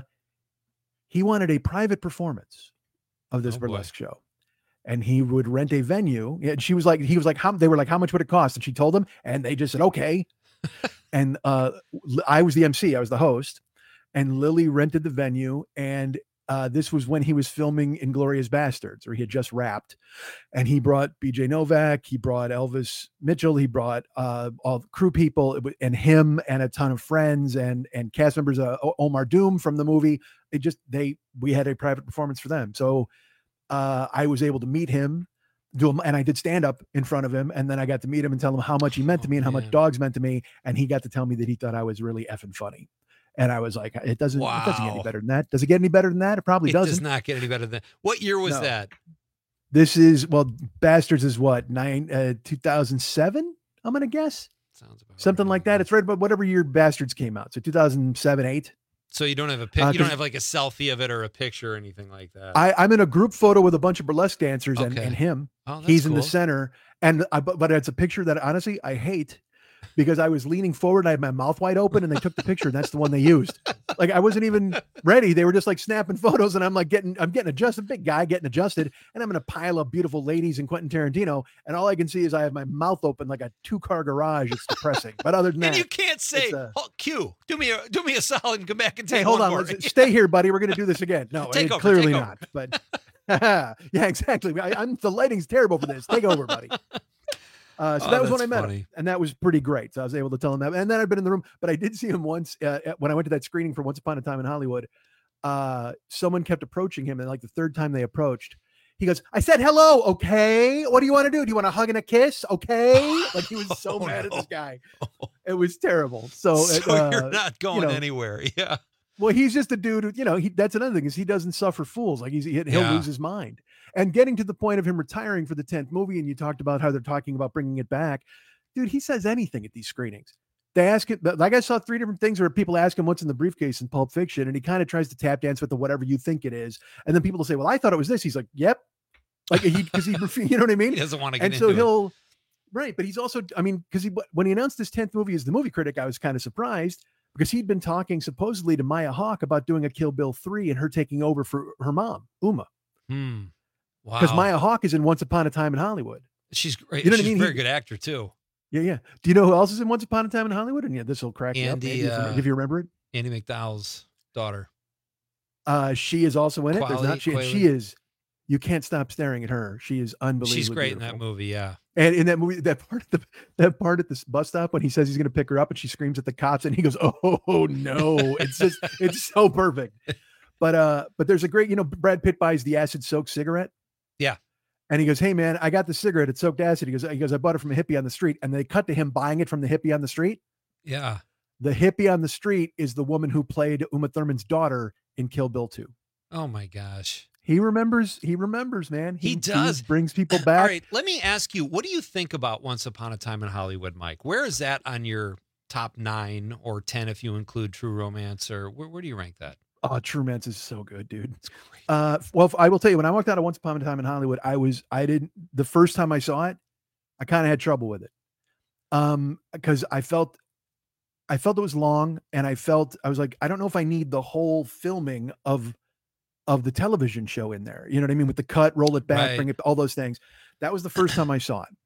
he wanted a private performance of this oh, burlesque boy. show, and he would rent a venue. And she was like, he was like, how, they were like, how much would it cost? And she told him, and they just said, okay. And, uh, I was the M C, I was the host, and Lily rented the venue. And, Uh, this was when he was filming Inglourious Bastards, or he had just wrapped, and he brought B J Novak, he brought Elvis Mitchell, he brought uh, all the crew people, and him and a ton of friends and and cast members. Uh, Omar Doom from the movie. It just they we had a private performance for them, so uh, I was able to meet him, do him, and I did stand up in front of him, and then I got to meet him and tell him how much he meant to me and how much dogs meant to me, and he got to tell me that he thought I was really effing funny. And I was like, it doesn't, wow. it doesn't get any better than that. Does it get any better than that? It probably it doesn't. It does not get any better than that. What year was no. that? This is, well, Bastards is what, nine, uh, two thousand seven, I'm going to guess. Sounds about Something right. like that. It's right about whatever year Bastards came out. So two thousand seven, eight. So you don't have a pic, uh, you don't have like a selfie of it or a picture or anything like that. I, I'm in a group photo with a bunch of burlesque dancers okay. and, and him. Oh, that's He's cool. in the center. And I, but, but it's a picture that honestly I hate, because I was leaning forward and I had my mouth wide open, and they took the picture, and that's the one they used. Like I wasn't even ready. They were just like snapping photos, and I'm like getting, I'm getting adjusted, big guy getting adjusted, and I'm in a pile of beautiful ladies and Quentin Tarantino, and all I can see is I have my mouth open like a two car garage. It's depressing. But other than that, and you can't say, uh, oh, Q, do me a, do me a solid and come back and take hey, hold one on, more. let's, stay here, buddy. We're going to do this again. No, take it, over, clearly take not. Over. But yeah, exactly. I, I'm the lighting's terrible for this. Take over, buddy. Uh, so oh, that was when I met funny. him, and that was pretty great. So I was able to tell him that. And then I've been in the room, but I did see him once uh, when I went to that screening for Once Upon a Time in Hollywood. Uh, someone kept approaching him, and like the third time they approached, he goes, "I said hello, okay? What do you want to do? Do you want a hug and a kiss, okay?" Like he was so oh, mad no. at this guy. It was terrible. So, so uh, you're not going you know, anywhere, yeah. Well, he's just a dude who, you know, he, that's another thing is he doesn't suffer fools. Like he's, he'll yeah. lose his mind. And getting to the point of him retiring for the tenth movie, and you talked about how they're talking about bringing it back. Dude, he says anything at these screenings. they ask it, like I saw three different things where people ask him what's in the briefcase in Pulp Fiction, and he kind of tries to tap dance with the whatever you think it is, and then people will say, "Well, I thought it was this." He's like, "Yep," like he because he, you know what I mean. He doesn't want to get and into so it. he'll right, but he's also, I mean, because he when he announced this tenth movie as the movie critic, I was kind of surprised because he'd been talking supposedly to Maya Hawke about doing a Kill Bill three and her taking over for her mom, Uma. Hmm. Wow. Because Maya Hawke is in Once Upon a Time in Hollywood. She's great. You know what She's I mean? a very He- good actor too. Yeah, yeah. Do you know who else is in Once Upon a Time in Hollywood? And yeah, this will crack you up. Andy, Maybe if, you- uh, if you remember it. Andy McDowell's daughter. Uh, she is also in it. There's Quali- not she, and she Quayle. is. You can't stop staring at her. She is unbelievable. She's great in that movie. Yeah. And in that movie, that part of the that part at this bus stop when he says he's going to pick her up and she screams at the cops and he goes, "Oh no!" It's just it's so perfect. But uh, but there's a great, you know, Brad Pitt buys the acid soaked cigarette. Yeah. And he goes, "Hey man, I got the cigarette. It's soaked acid." He goes, "He goes, I bought it from a hippie on the street." And they cut to him buying it from the hippie on the street. Yeah. The hippie on the street is the woman who played Uma Thurman's daughter in Kill Bill two. Oh my gosh. He remembers. He remembers, man. He does. brings people back. All right. Let me ask you, what do you think about Once Upon a Time in Hollywood, Mike? Where is that on your top nine or ten if you include True Romance, or where, where do you rank that? Oh, True Romance is so good, dude. Uh, well, I will tell you, when I walked out of Once Upon a Time in Hollywood, I was, I didn't, the first time I saw it, I kind of had trouble with it. Um, because I felt, I felt it was long, and I felt, I was like, I don't know if I need the whole filming of, of the television show in there. You know what I mean? With the cut, roll it back, Right. bring it, all those things. That was the first time I saw it.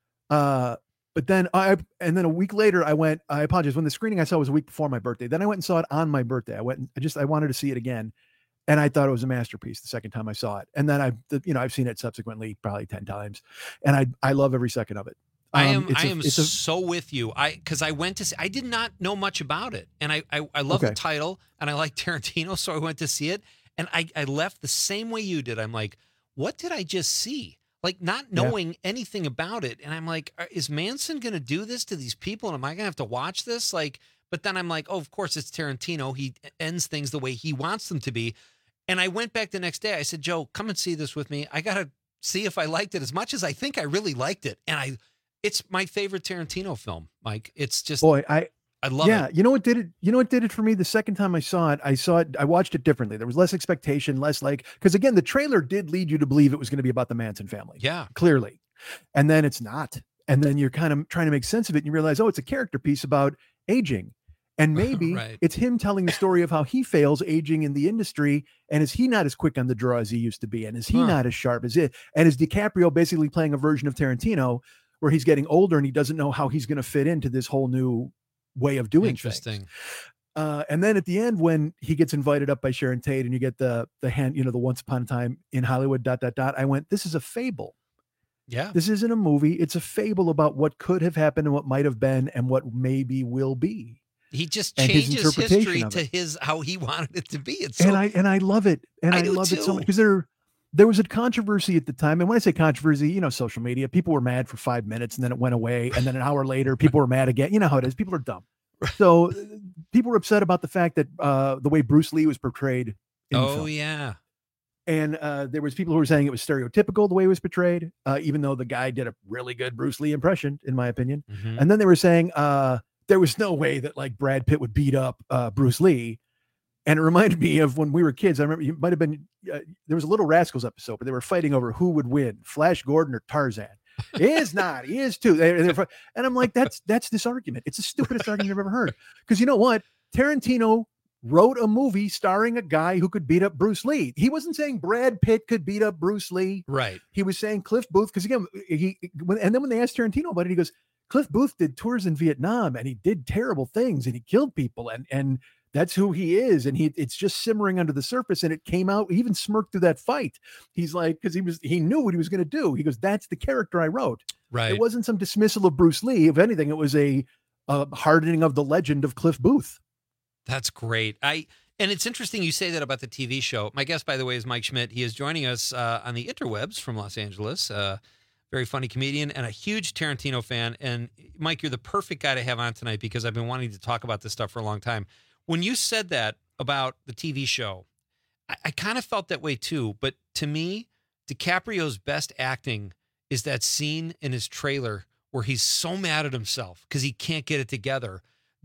Uh, but then I, and then a week later I went, I apologize. When the screening I saw was a week before my birthday, then I went and saw it on my birthday. I went, and I just, I wanted to see it again. And I thought it was a masterpiece the second time I saw it. And then I, you know, I've seen it subsequently probably ten times, and I, I love every second of it. I Um, am it's I a- am it's a- so with you. I because I went to see, I did not know much about it, and I I, I love Okay. the title, and I like Tarantino, so I went to see it, and I I left the same way you did. I'm like, what did I just see? Like not Yeah. knowing anything about it, and I'm like, are- is Manson going to do this to these people, and am I going to have to watch this? Like, but then I'm like, oh, of course it's Tarantino. He ends things the way he wants them to be. And I went back the next day. I said, Joe, come and see this with me. I got to see if I liked it as much as I think I really liked it. And I, it's my favorite Tarantino film, Mike. It's just, boy, I, I love yeah, it. you know what did it? You know what did it for me the second time I saw it? I saw it, I watched it differently. There was less expectation, less like, because again, the trailer did lead you to believe it was going to be about the Manson family. Yeah. Clearly. And then it's not. And then you're kind of trying to make sense of it and you realize, oh, it's a character piece about aging. And maybe Right. it's him telling the story of how he fails aging in the industry. And is he not as quick on the draw as he used to be? And is he Huh. not as sharp as it? And is DiCaprio basically playing a version of Tarantino where he's getting older and he doesn't know how he's going to fit into this whole new way of doing things? Interesting. Uh, and then at the end, when he gets invited up by Sharon Tate and you get the, the hand, you know, the Once Upon a Time in Hollywood, dot, dot, dot. I went, this is a fable. Yeah. This isn't a movie. It's a fable about what could have happened and what might have been and what maybe will be. He just And his changes interpretation history of to it. his, how he wanted it to be. It's so, and I, and I love it. And I I, do love it so too. much because there, there was a controversy at the time. And when I say controversy, you know, social media, people were mad for five minutes and then it went away. And then an hour later, people were mad again. You know how it is. People are dumb. So uh, people were upset about the fact that uh, the way Bruce Lee was portrayed. In the oh film. yeah. And uh, there was people who were saying it was stereotypical the way it was portrayed, uh, even though the guy did a really good Bruce Lee impression, in my opinion. Mhm. And then they were saying uh, there was no way that like Brad Pitt would beat up uh, Bruce Lee. And it reminded me of when we were kids. I remember you might have been, uh, there was a Little Rascals episode, but they were fighting over who would win, Flash Gordon or Tarzan. He is not, he is too. They- they're fi- and I'm like, that's, that's this argument. It's the stupidest argument I've ever heard. Because you know what? Tarantino wrote a movie starring a guy who could beat up Bruce Lee. He wasn't saying Brad Pitt could beat up Bruce Lee. Right. He was saying Cliff Booth. Because again, he, when, and then when they asked Tarantino about it, he goes, Cliff Booth did tours in Vietnam and he did terrible things and he killed people. And, and that's who he is. And he, it's just simmering under the surface. And it came out, he even smirked through that fight. He's like, because he was, he knew what he was going to do. He goes, that's the character I wrote. Right. It wasn't some dismissal of Bruce Lee. If anything, it was a, a hardening of the legend of Cliff Booth. That's great. I and it's interesting you say that about the T V show. My guest, by the way, is Mike Schmidt. He is joining us uh, on the interwebs from Los Angeles. Uh, very funny comedian and a huge Tarantino fan. And Mike, you're the perfect guy to have on tonight because I've been wanting to talk about this stuff for a long time. When you said that about the T V show, I, I kind of felt that way too. But to me, DiCaprio's best acting is that scene in his trailer where he's so mad at himself because he can't get it together.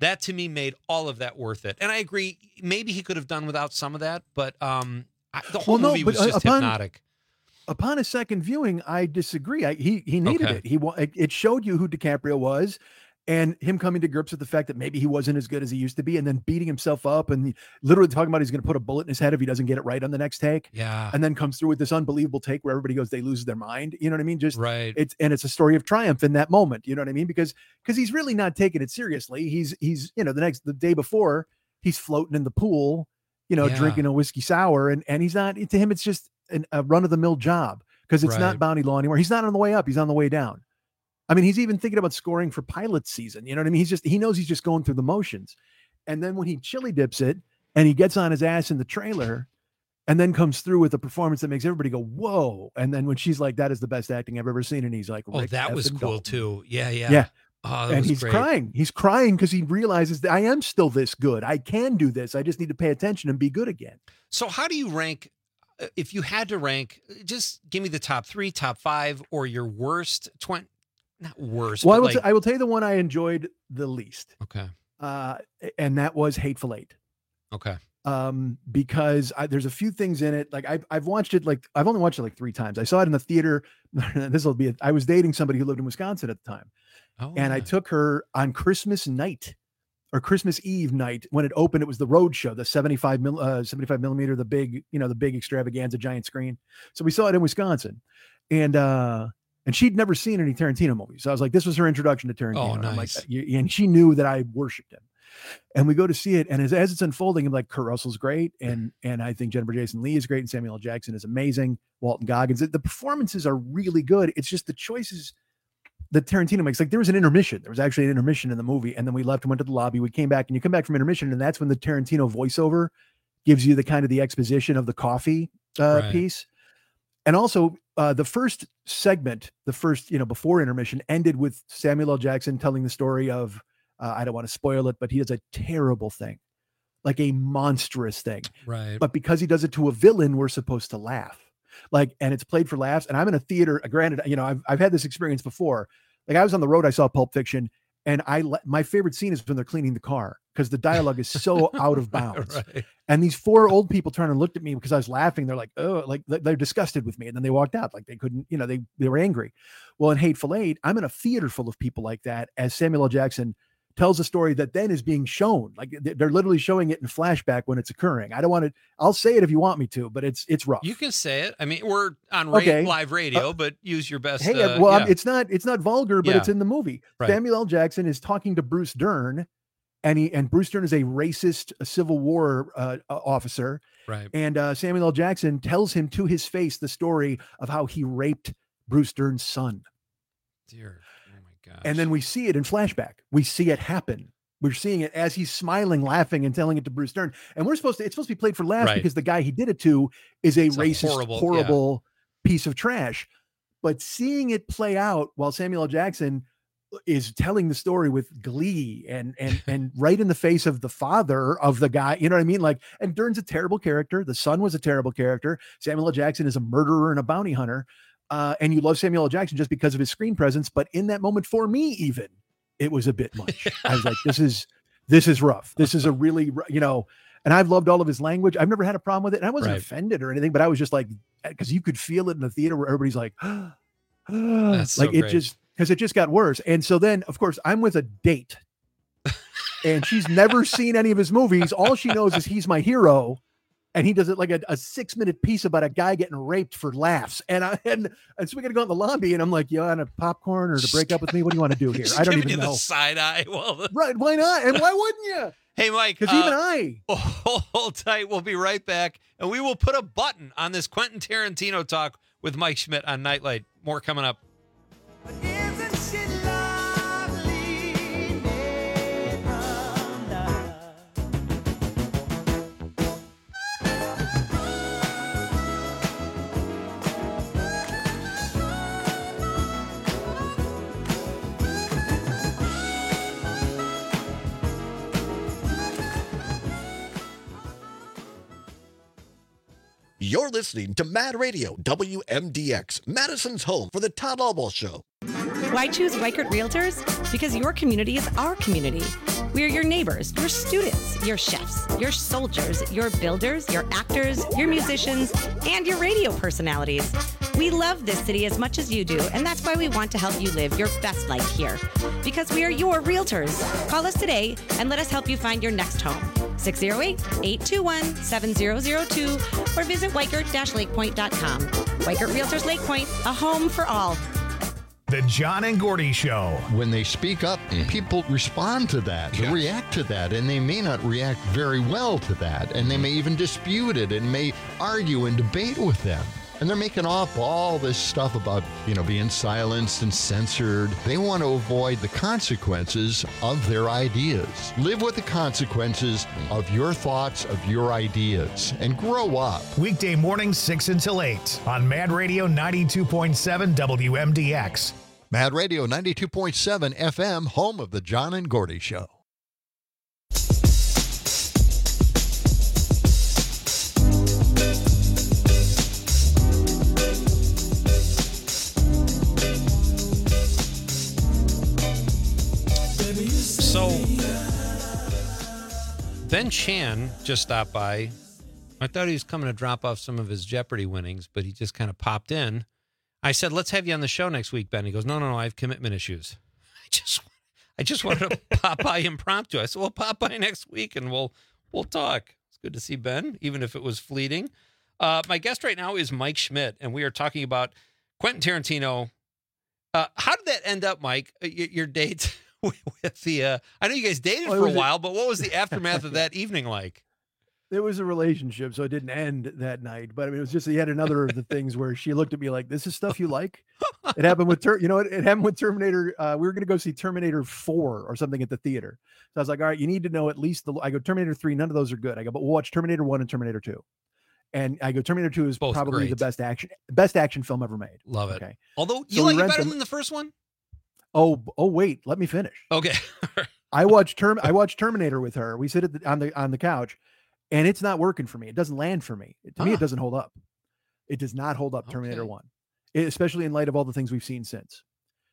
That to me made all of that worth it. And I agree, maybe he could have done without some of that, but um, I, the whole Well, no, movie but, was uh, just upon- hypnotic. Upon a second viewing, I disagree. I, he he needed Okay. it. He wa- it it showed you who DiCaprio was, and him coming to grips with the fact that maybe he wasn't as good as he used to be, and then beating himself up and literally talking about he's going to put a bullet in his head if he doesn't get it right on the next take. Yeah. And then comes through with this unbelievable take where everybody goes, they lose their mind. You know what I mean? Just Right. It's and it's a story of triumph in that moment. You know what I mean? Because because he's really not taking it seriously. He's he's you know the next the day before he's floating in the pool, you know, Yeah. drinking a whiskey sour, and and he's not to him. It's just an, a run of the mill job. Because it's Right. not bounty law anymore. He's not on the way up. He's on the way down. I mean, he's even thinking about scoring for pilot season. You know what I mean? He's just, he knows he's just going through the motions. And then when he chili dips it and he gets on his ass in the trailer and then comes through with a performance that makes everybody go, whoa. And then when she's like, that is the best acting I've ever seen. And he's like, Oh, Rick that was effing cool Dalton. too. Yeah, yeah. Yeah. Oh, that and was he's great. crying. He's crying because he realizes that I am still this good. I can do this. I just need to pay attention and be good again. So how do you rank, uh, if you had to rank, just give me the top three, top five, or your worst twenty, not worst, Well, I but will, like, t- I will tell you the one I enjoyed the least. okay. Uh, and that was Hateful Eight. Okay. Um, because I, there's a few things in it. Like I've, I've watched it, like I've only watched it like three times. I saw it in the theater. This will be, a, I was dating somebody who lived in Wisconsin at the time. Oh, and I yeah. took her on Christmas night or Christmas Eve night when it opened. It was the road show, the seventy-five mil, uh, seventy-five millimeter, the big, you know, the big extravaganza giant screen. So we saw it in Wisconsin, and, uh, and she'd never seen any Tarantino movies. So I was like, this was her introduction to Tarantino. Oh, And I'm like, nice. "You-" and she knew that I worshiped him. And we go to see it, and as, as it's unfolding, I'm like, Kurt Russell's great, and and I think Jennifer Jason Leigh is great, and Samuel L. Jackson is amazing. Walton Goggins, the, the performances are really good. It's just the choices that Tarantino makes. Like there was an intermission. There was actually an intermission in the movie, and then we left and went to the lobby. We came back, and you come back from intermission, and that's when the Tarantino voiceover gives you the kind of the exposition of the coffee uh, Right. piece. And also, uh, the first segment, the first, you know, before intermission ended with Samuel L. Jackson telling the story of, uh, I don't want to spoil it, but he does a terrible thing, like a monstrous thing. Right. But because he does it to a villain, we're supposed to laugh. Like, and it's played for laughs. And I'm in a theater, granted, you know, I've, I've had this experience before. Like I was on the road, I saw Pulp Fiction, and I, le- my favorite scene is when they're cleaning the car because the dialogue is so out of bounds. Right. And these four old people turned and looked at me because I was laughing. They're like, oh, like they're disgusted with me. And then they walked out like they couldn't, you know, they, they were angry. Well, in Hateful Eight, I'm in a theater full of people like that as Samuel L. Jackson tells a story that then is being shown. Like they- they're literally showing it in flashback when it's occurring. I don't want to, I'll say it if you want me to, but it's, it's rough. You can say it. I mean, we're on ra- Okay. live radio, but use your best. Hey, uh, well, yeah. I'm- it's not, it's not vulgar, but Yeah. it's in the movie. Right. Samuel L. Jackson is talking to Bruce Dern, and he, and Bruce Dern is a racist a Civil War uh, uh, officer. Right. And uh, Samuel L. Jackson tells him to his face the story of how he raped Bruce Dern's son. Dear. Oh my gosh. And then we see it in flashback. We see it happen. We're seeing it as he's smiling, laughing, and telling it to Bruce Dern. And we're supposed to, it's supposed to be played for laughs Right. because the guy he did it to is a It's a racist, horrible- horrible, yeah. piece of trash. But seeing it play out while Samuel L. Jackson is telling the story with glee and and and right in the face of the father of the guy, you know what I mean? Like, and Dern's a terrible character. The son was a terrible character. Samuel L. Jackson is a murderer and a bounty hunter. Uh, and you love Samuel L. Jackson just because of his screen presence. But in that moment, for me, even it was a bit much. I was like, this is this is rough. This is a really, ru- you know. And I've loved all of his language. I've never had a problem with it. And I wasn't Right. offended or anything, but I was just like, because you could feel it in the theater where everybody's like, That's so like it great. just because it just got worse. And so then, of course, I'm with a date, and she's never seen any of his movies. All she knows is he's my hero, and he does it like a, a six minute piece about a guy getting raped for laughs. And I and, and so we got to go in the lobby, and I'm like, you want a popcorn or to break up with me? What do you want to do here? Just I don't giving even you know. the side eye. Well, Right? Why not? And why wouldn't you? hey, Mike. Because uh, even I. Hold tight. We'll be right back. And we will put a button on this Quentin Tarantino talk with Mike Schmidt on Nightlight. More coming up. Isn't she lovely, Nebraska? You're listening to Mad Radio, W M D X, Madison's home for the Todd Albaugh Show. Why choose Weichert Realtors? Because your community is our community. We're your neighbors, your students, your chefs, your soldiers, your builders, your actors, your musicians, and your radio personalities. We love this city as much as you do, and that's why we want to help you live your best life here. Because we are your realtors. Call us today and let us help you find your next home. six oh eight, eight two one, seven oh oh two or visit Weichert Lakepoint dot com. Weichert Realtors Lake Point, a home for all. The John and Gordy Show. When they speak up, people respond to that, Yeah. react to that, and they may not react very well to that, and they may even dispute it and may argue and debate with them. And they're making up all this stuff about, you know, being silenced and censored. They want to avoid the consequences of their ideas. Live with the consequences of your thoughts, of your ideas, and grow up. Weekday mornings, six until eight on Mad Radio ninety-two point seven W M D X. Mad Radio ninety-two point seven F M, home of the John and Gordy Show. So, Ben Chan just stopped by. I thought he was coming to drop off some of his Jeopardy winnings, but he just kind of popped in. I said, "Let's have you on the show next week, Ben." He goes, "No, no, no, I have commitment issues." I just, I just wanted to pop by impromptu. I said, "Well, pop by next week and we'll we'll talk." It's good to see Ben, even if it was fleeting. Uh, my guest right now is Mike Schmidt, and we are talking about Quentin Tarantino. Uh, how did that end up, Mike? Uh, y- your date with the? Uh, I know you guys dated Well, it for a was a- while, but what was the aftermath of that evening like? There was a relationship, so it didn't end that night. But I mean, it was just yet another of the things where she looked at me like, "This is stuff you like." It happened with Ter- you know, it, it happened with Terminator. Uh, we were going to go see Terminator four or something at the theater. So I was like, "All right, you need to know at least the." I go Terminator three. None of those are good. I go, but we'll watch Terminator one and Terminator two. And I go, Terminator two is Both probably great. the best action, best action film ever made. Love it. Okay. Although you So we like it rent better them- than the first one. Oh, oh, wait, let me finish. Okay. I watched Term. I watched Terminator with her. We sit at the, on the on the couch, and it's not working for me. It doesn't land for me. To me, Huh. it doesn't hold up. It does not hold up. Terminator Okay. One, It- especially in light of all the things we've seen since.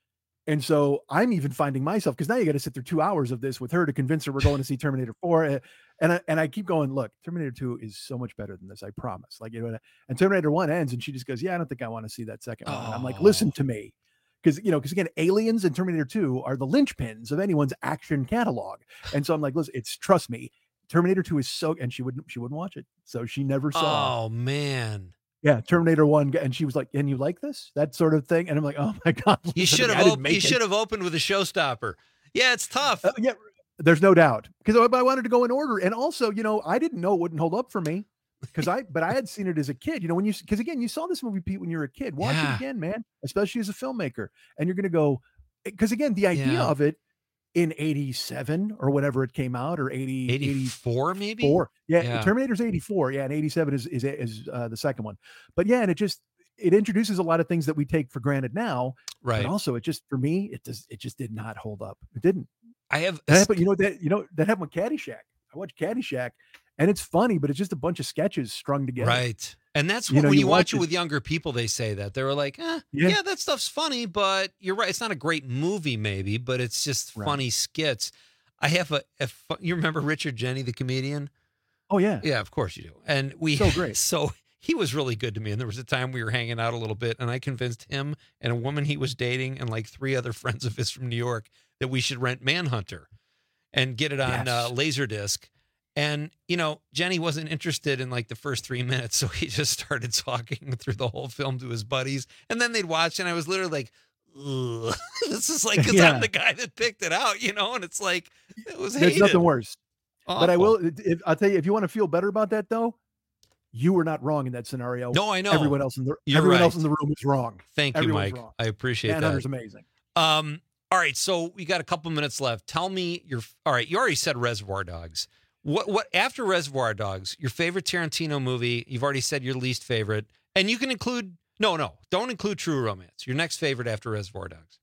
And so I'm even finding myself, because now you got to sit through two hours of this with her to convince her we're going to see Terminator Four, eh, and I, and I keep going. Look, Terminator Two is so much better than this. I promise. Like, you know, and Terminator One ends, and she just goes, "Yeah, I don't think I want to see that second one." And I'm like, Oh. "Listen to me." Because, you know, because again, Aliens and Terminator two are the linchpins of anyone's action catalog. And so I'm like, listen, it's trust me, Terminator two is so, and she wouldn't, she wouldn't watch it. So she never saw. Oh man. Yeah, Terminator one, and she was like, "And you like this?" That sort of thing. And I'm like, "Oh my god, You listen to should me, have I didn't op- make you it." should have opened with a showstopper. Yeah, it's tough. Uh, yeah, there's no doubt, because I, I wanted to go in order, and also, you know, I didn't know it wouldn't hold up for me, because I, but I had seen it as a kid. You know, when you, because again, you saw this movie, Pete, when you were a kid. Watch Yeah. it again, man, especially as a filmmaker, and you're gonna go, because again, the idea Yeah. of it in eighty-seven or whatever it came out, or eighty, eighty-four maybe. eighty-four. Yeah, Yeah. Terminator's eighty-four. Yeah, and eighty-seven is is is uh, the second one. But yeah, and it just it introduces a lot of things that we take for granted now. Right. But also, it just for me, it does it just did not hold up. It didn't. I have. That happened, you know that you know that happened with Caddyshack. I watched Caddyshack, and it's funny, but it's just a bunch of sketches strung together. Right. And that's You what, know, when you you watch watch it it- with younger people, they say that. They were like, eh, yeah. Yeah. that stuff's funny, but you're right. It's not a great movie, maybe, but it's just Right. funny skits. I have a, a fu- you remember Richard Jenny, the comedian? Oh yeah. Yeah, of course you do. And we, So great. So he was really good to me. And there was a time we were hanging out a little bit, and I convinced him and a woman he was dating and like three other friends of his from New York that we should rent Manhunter and get it on Yes. uh, Laserdisc. And, you know, Jenny wasn't interested in like the first three minutes. So he just started talking through the whole film to his buddies. And then they'd watch, and I was literally like, ugh. This is like, because Yeah. I'm the guy that picked it out, you know? And it's like, it was There's hated. nothing worse. But I Awful. will. If, I'll tell you, if you want to feel better about that, though, you were not wrong in that scenario. No, I know. Everyone else in the You're everyone right. else in the room is wrong. Thank you, Everyone's Mike. wrong. I appreciate Manhunter's that. amazing. Um, all right, so we got a couple minutes left. Tell me your all right, you already said Reservoir Dogs. What what after Reservoir Dogs, your favorite Tarantino movie? You've already said your least favorite. And you can include no, no, don't include True Romance. Your next favorite after Reservoir Dogs.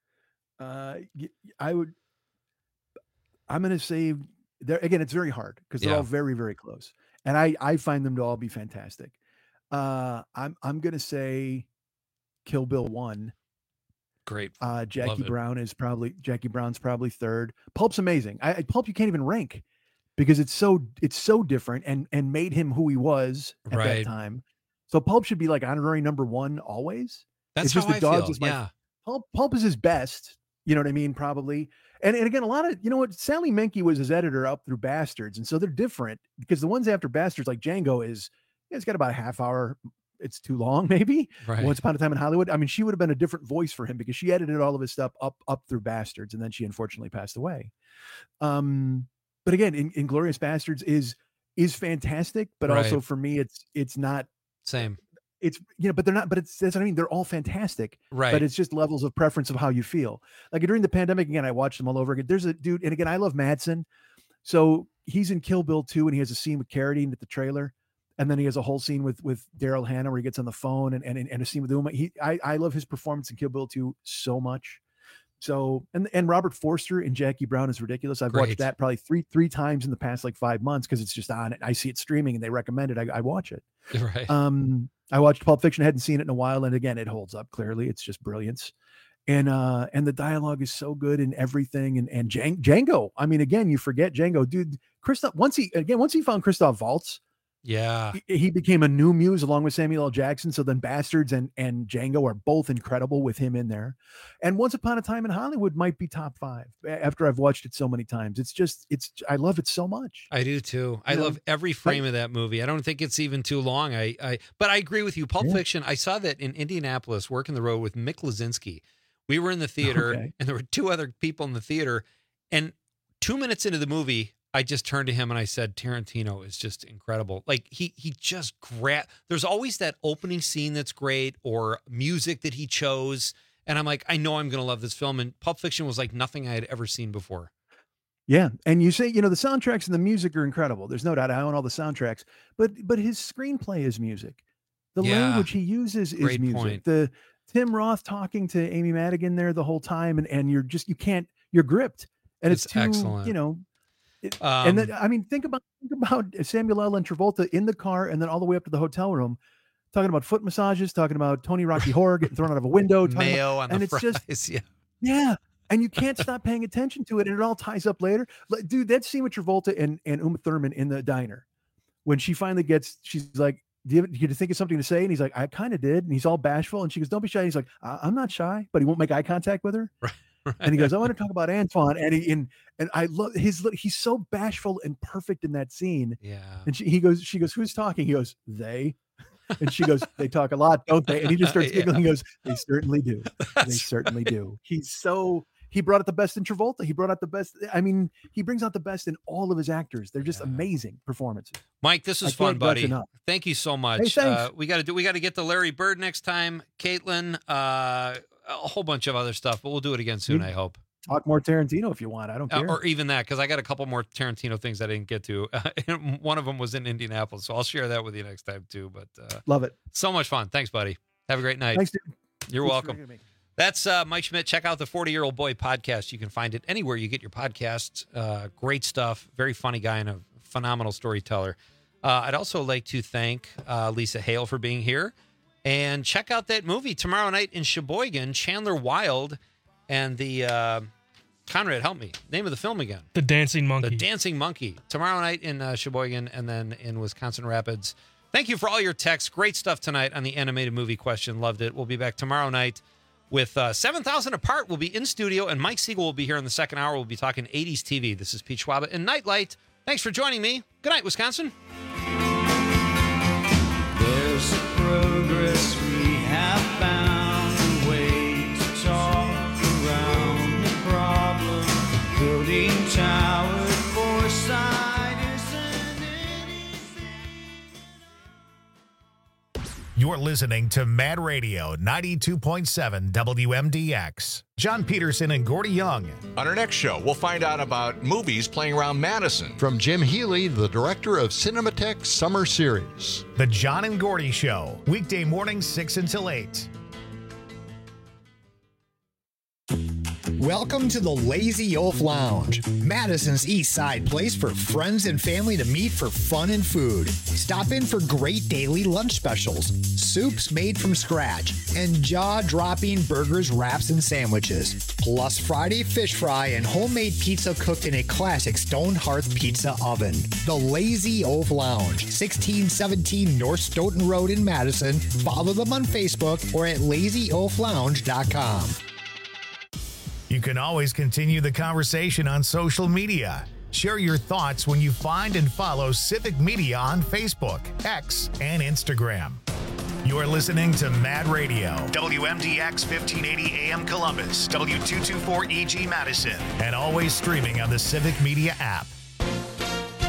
Uh, y- I would. I'm going to say there again. It's very hard because they're Yeah. all very, very close, and I I find them to all be fantastic. Uh, I'm I'm going to say Kill Bill one. Great. Uh, Jackie Love it. Brown is probably Jackie Brown's probably third. Pulp's amazing. I, I Pulp you can't even rank because it's so it's so different and and made him who he was at Right. that time. So Pulp should be like honorary number one always. That's it's just how the I Dogs feel, is my yeah. Pulp. Pulp is his best. You know what I mean? Probably. And and again, a lot of you know what Sally Menke was his editor up through Bastards, and so they're different because the ones after Bastards, like Django, is yeah, it's got about a half hour. It's too long, maybe. Right. Once Upon a Time in Hollywood. I mean, she would have been a different voice for him because she edited all of his stuff up up through Bastards, and then she unfortunately passed away. Um, but again, in, Inglourious Bastards is is fantastic, but Right. also for me, it's it's not Same. It's you know, but they're not. But it's that's what I mean. They're all fantastic, Right. But it's just levels of preference of how you feel. Like during the pandemic, again, I watched them all over again. There's a dude, and again, I love Madsen, so he's in Kill Bill two, and he has a scene with Carradine at the trailer. And then he has a whole scene with with Daryl Hannah where he gets on the phone and and, and a scene with Uma. He I, I love his performance in Kill Bill two so much. So and and Robert Forster in Jackie Brown is ridiculous. I've Great. watched that probably three three times in the past like five months because it's just on it. I see it streaming and they recommend it. I, I watch it. Right. Um, I watched Pulp Fiction. I hadn't seen it in a while, and again, it holds up clearly. It's just brilliance. And uh and the dialogue is so good in everything. And and Djang- Django. I mean, again, you forget Django, dude. Christoph. Once he again once he found Christoph Waltz. Yeah. He, he became a new muse along with Samuel L. Jackson. So then Bastards and, and Django are both incredible with him in there. And Once Upon a Time in Hollywood might be top five after I've watched it so many times. It's just, it's, I love it so much. I do too. I You know, love every frame I- of that movie. I don't think it's even too long. I, I but I agree with you. Pulp Yeah. Fiction, I saw that in Indianapolis, working the road with Mick Lazinski. We were in the theater Okay. and there were two other people in the theater. And two minutes into the movie, I just turned to him and I said, Tarantino is just incredible. Like he he just grab. There's always that opening scene that's great or music that he chose. And I'm like, I know I'm going to love this film. And Pulp Fiction was like nothing I had ever seen before. Yeah. And you say, you know, the soundtracks and the music are incredible. There's no doubt I own all the soundtracks, but, but his screenplay is music. The Yeah. language he uses is Great music. point. The Tim Roth talking to Amy Madigan there the whole time. And, and you're just, you can't, you're gripped. And it's, It's too, excellent. you know, it- Um, and then, I mean, think about, think about Samuel L. and Travolta in the car and then all the way up to the hotel room, talking about foot massages, talking about Tony Rocky Horror getting thrown out of a window, talking Mayo about, on and the it's fries. just, yeah. yeah. And you can't stop paying attention to it. And it all ties up later. Like, dude, that scene with Travolta and, and Uma Thurman in the diner, when she finally gets, she's like, do you, do you think of something to say? And he's like, I kind of did. And he's all bashful. And she goes, don't be shy. And he's like, I- I'm not shy, but he won't make eye contact with her. And he goes, I want to talk about Antoine. And he, and, and I love his, li- he's so bashful and perfect in that scene. Yeah. And she, he goes, she goes, who's talking? He goes, they. And she goes, they talk a lot, don't they? And he just starts Yeah. giggling. He goes, they certainly do. They certainly do. He's so, he brought out the best in Travolta. He brought out the best. I mean, he brings out the best in all of his actors. They're just amazing performances. Mike, this I is fun, can't gush buddy. enough. Thank you so Hey, much. thanks. uh, we got to do. We got to get to Larry Bird next time. Caitlin, uh, a whole bunch of other stuff, but we'll do it again soon. You- I hope. Talk more Tarantino if you want. I don't Uh, care. or even that, because I got a couple more Tarantino things I didn't get to. One of them was in Indianapolis, so I'll share that with you next time too. But uh, Love it. so much fun. Thanks, buddy. Have a great night. Thanks, dude. You're Thanks for welcome. bringing me. That's uh, Mike Schmidt. Check out the forty-Year-Old Boy podcast. You can find it anywhere you get your podcasts. Uh, great stuff. Very funny guy and a phenomenal storyteller. Uh, I'd also like to thank uh, Lisa Hale for being here. And check out that movie tomorrow night in Sheboygan, Chandler Wild and the... Uh, Conrad, help me. Name of the film again. The Dancing Monkey. The Dancing Monkey. Tomorrow night in uh, Sheboygan and then in Wisconsin Rapids. Thank you for all your texts. Great stuff tonight on the animated movie question. Loved it. We'll be back tomorrow night with uh, seven thousand Apart. We'll be in studio, and Mike Siegel will be here in the second hour. We'll be talking eighties T V. This is Pete Schwab and Nightlight. Thanks for joining me. Good night, Wisconsin. There's a progress we have found, a way to talk around the problem. Building tower foresight isn't You're listening to Mad Radio ninety-two point seven W M D X. John Peterson and Gordy Young. On our next show, we'll find out about movies playing around Madison. From Jim Healy, the director of Cinematheque Summer Series. The John and Gordy Show. Weekday mornings six until eight. Welcome to the Lazy Oaf Lounge, Madison's East Side place for friends and family to meet for fun and food. Stop in for great daily lunch specials, soups made from scratch, and jaw-dropping burgers, wraps, and sandwiches. Plus Friday fish fry and homemade pizza cooked in a classic stone hearth pizza oven. The Lazy Oaf Lounge, sixteen seventeen North Stoughton Road in Madison. Follow them on Facebook or at lazy oaf lounge dot com. You can always continue the conversation on social media. Share your thoughts when you find and follow Civic Media on Facebook, X, and Instagram. You are listening to Mad Radio, W M D X fifteen eighty A M Columbus, W two twenty-four E G Madison, and always streaming on the Civic Media app.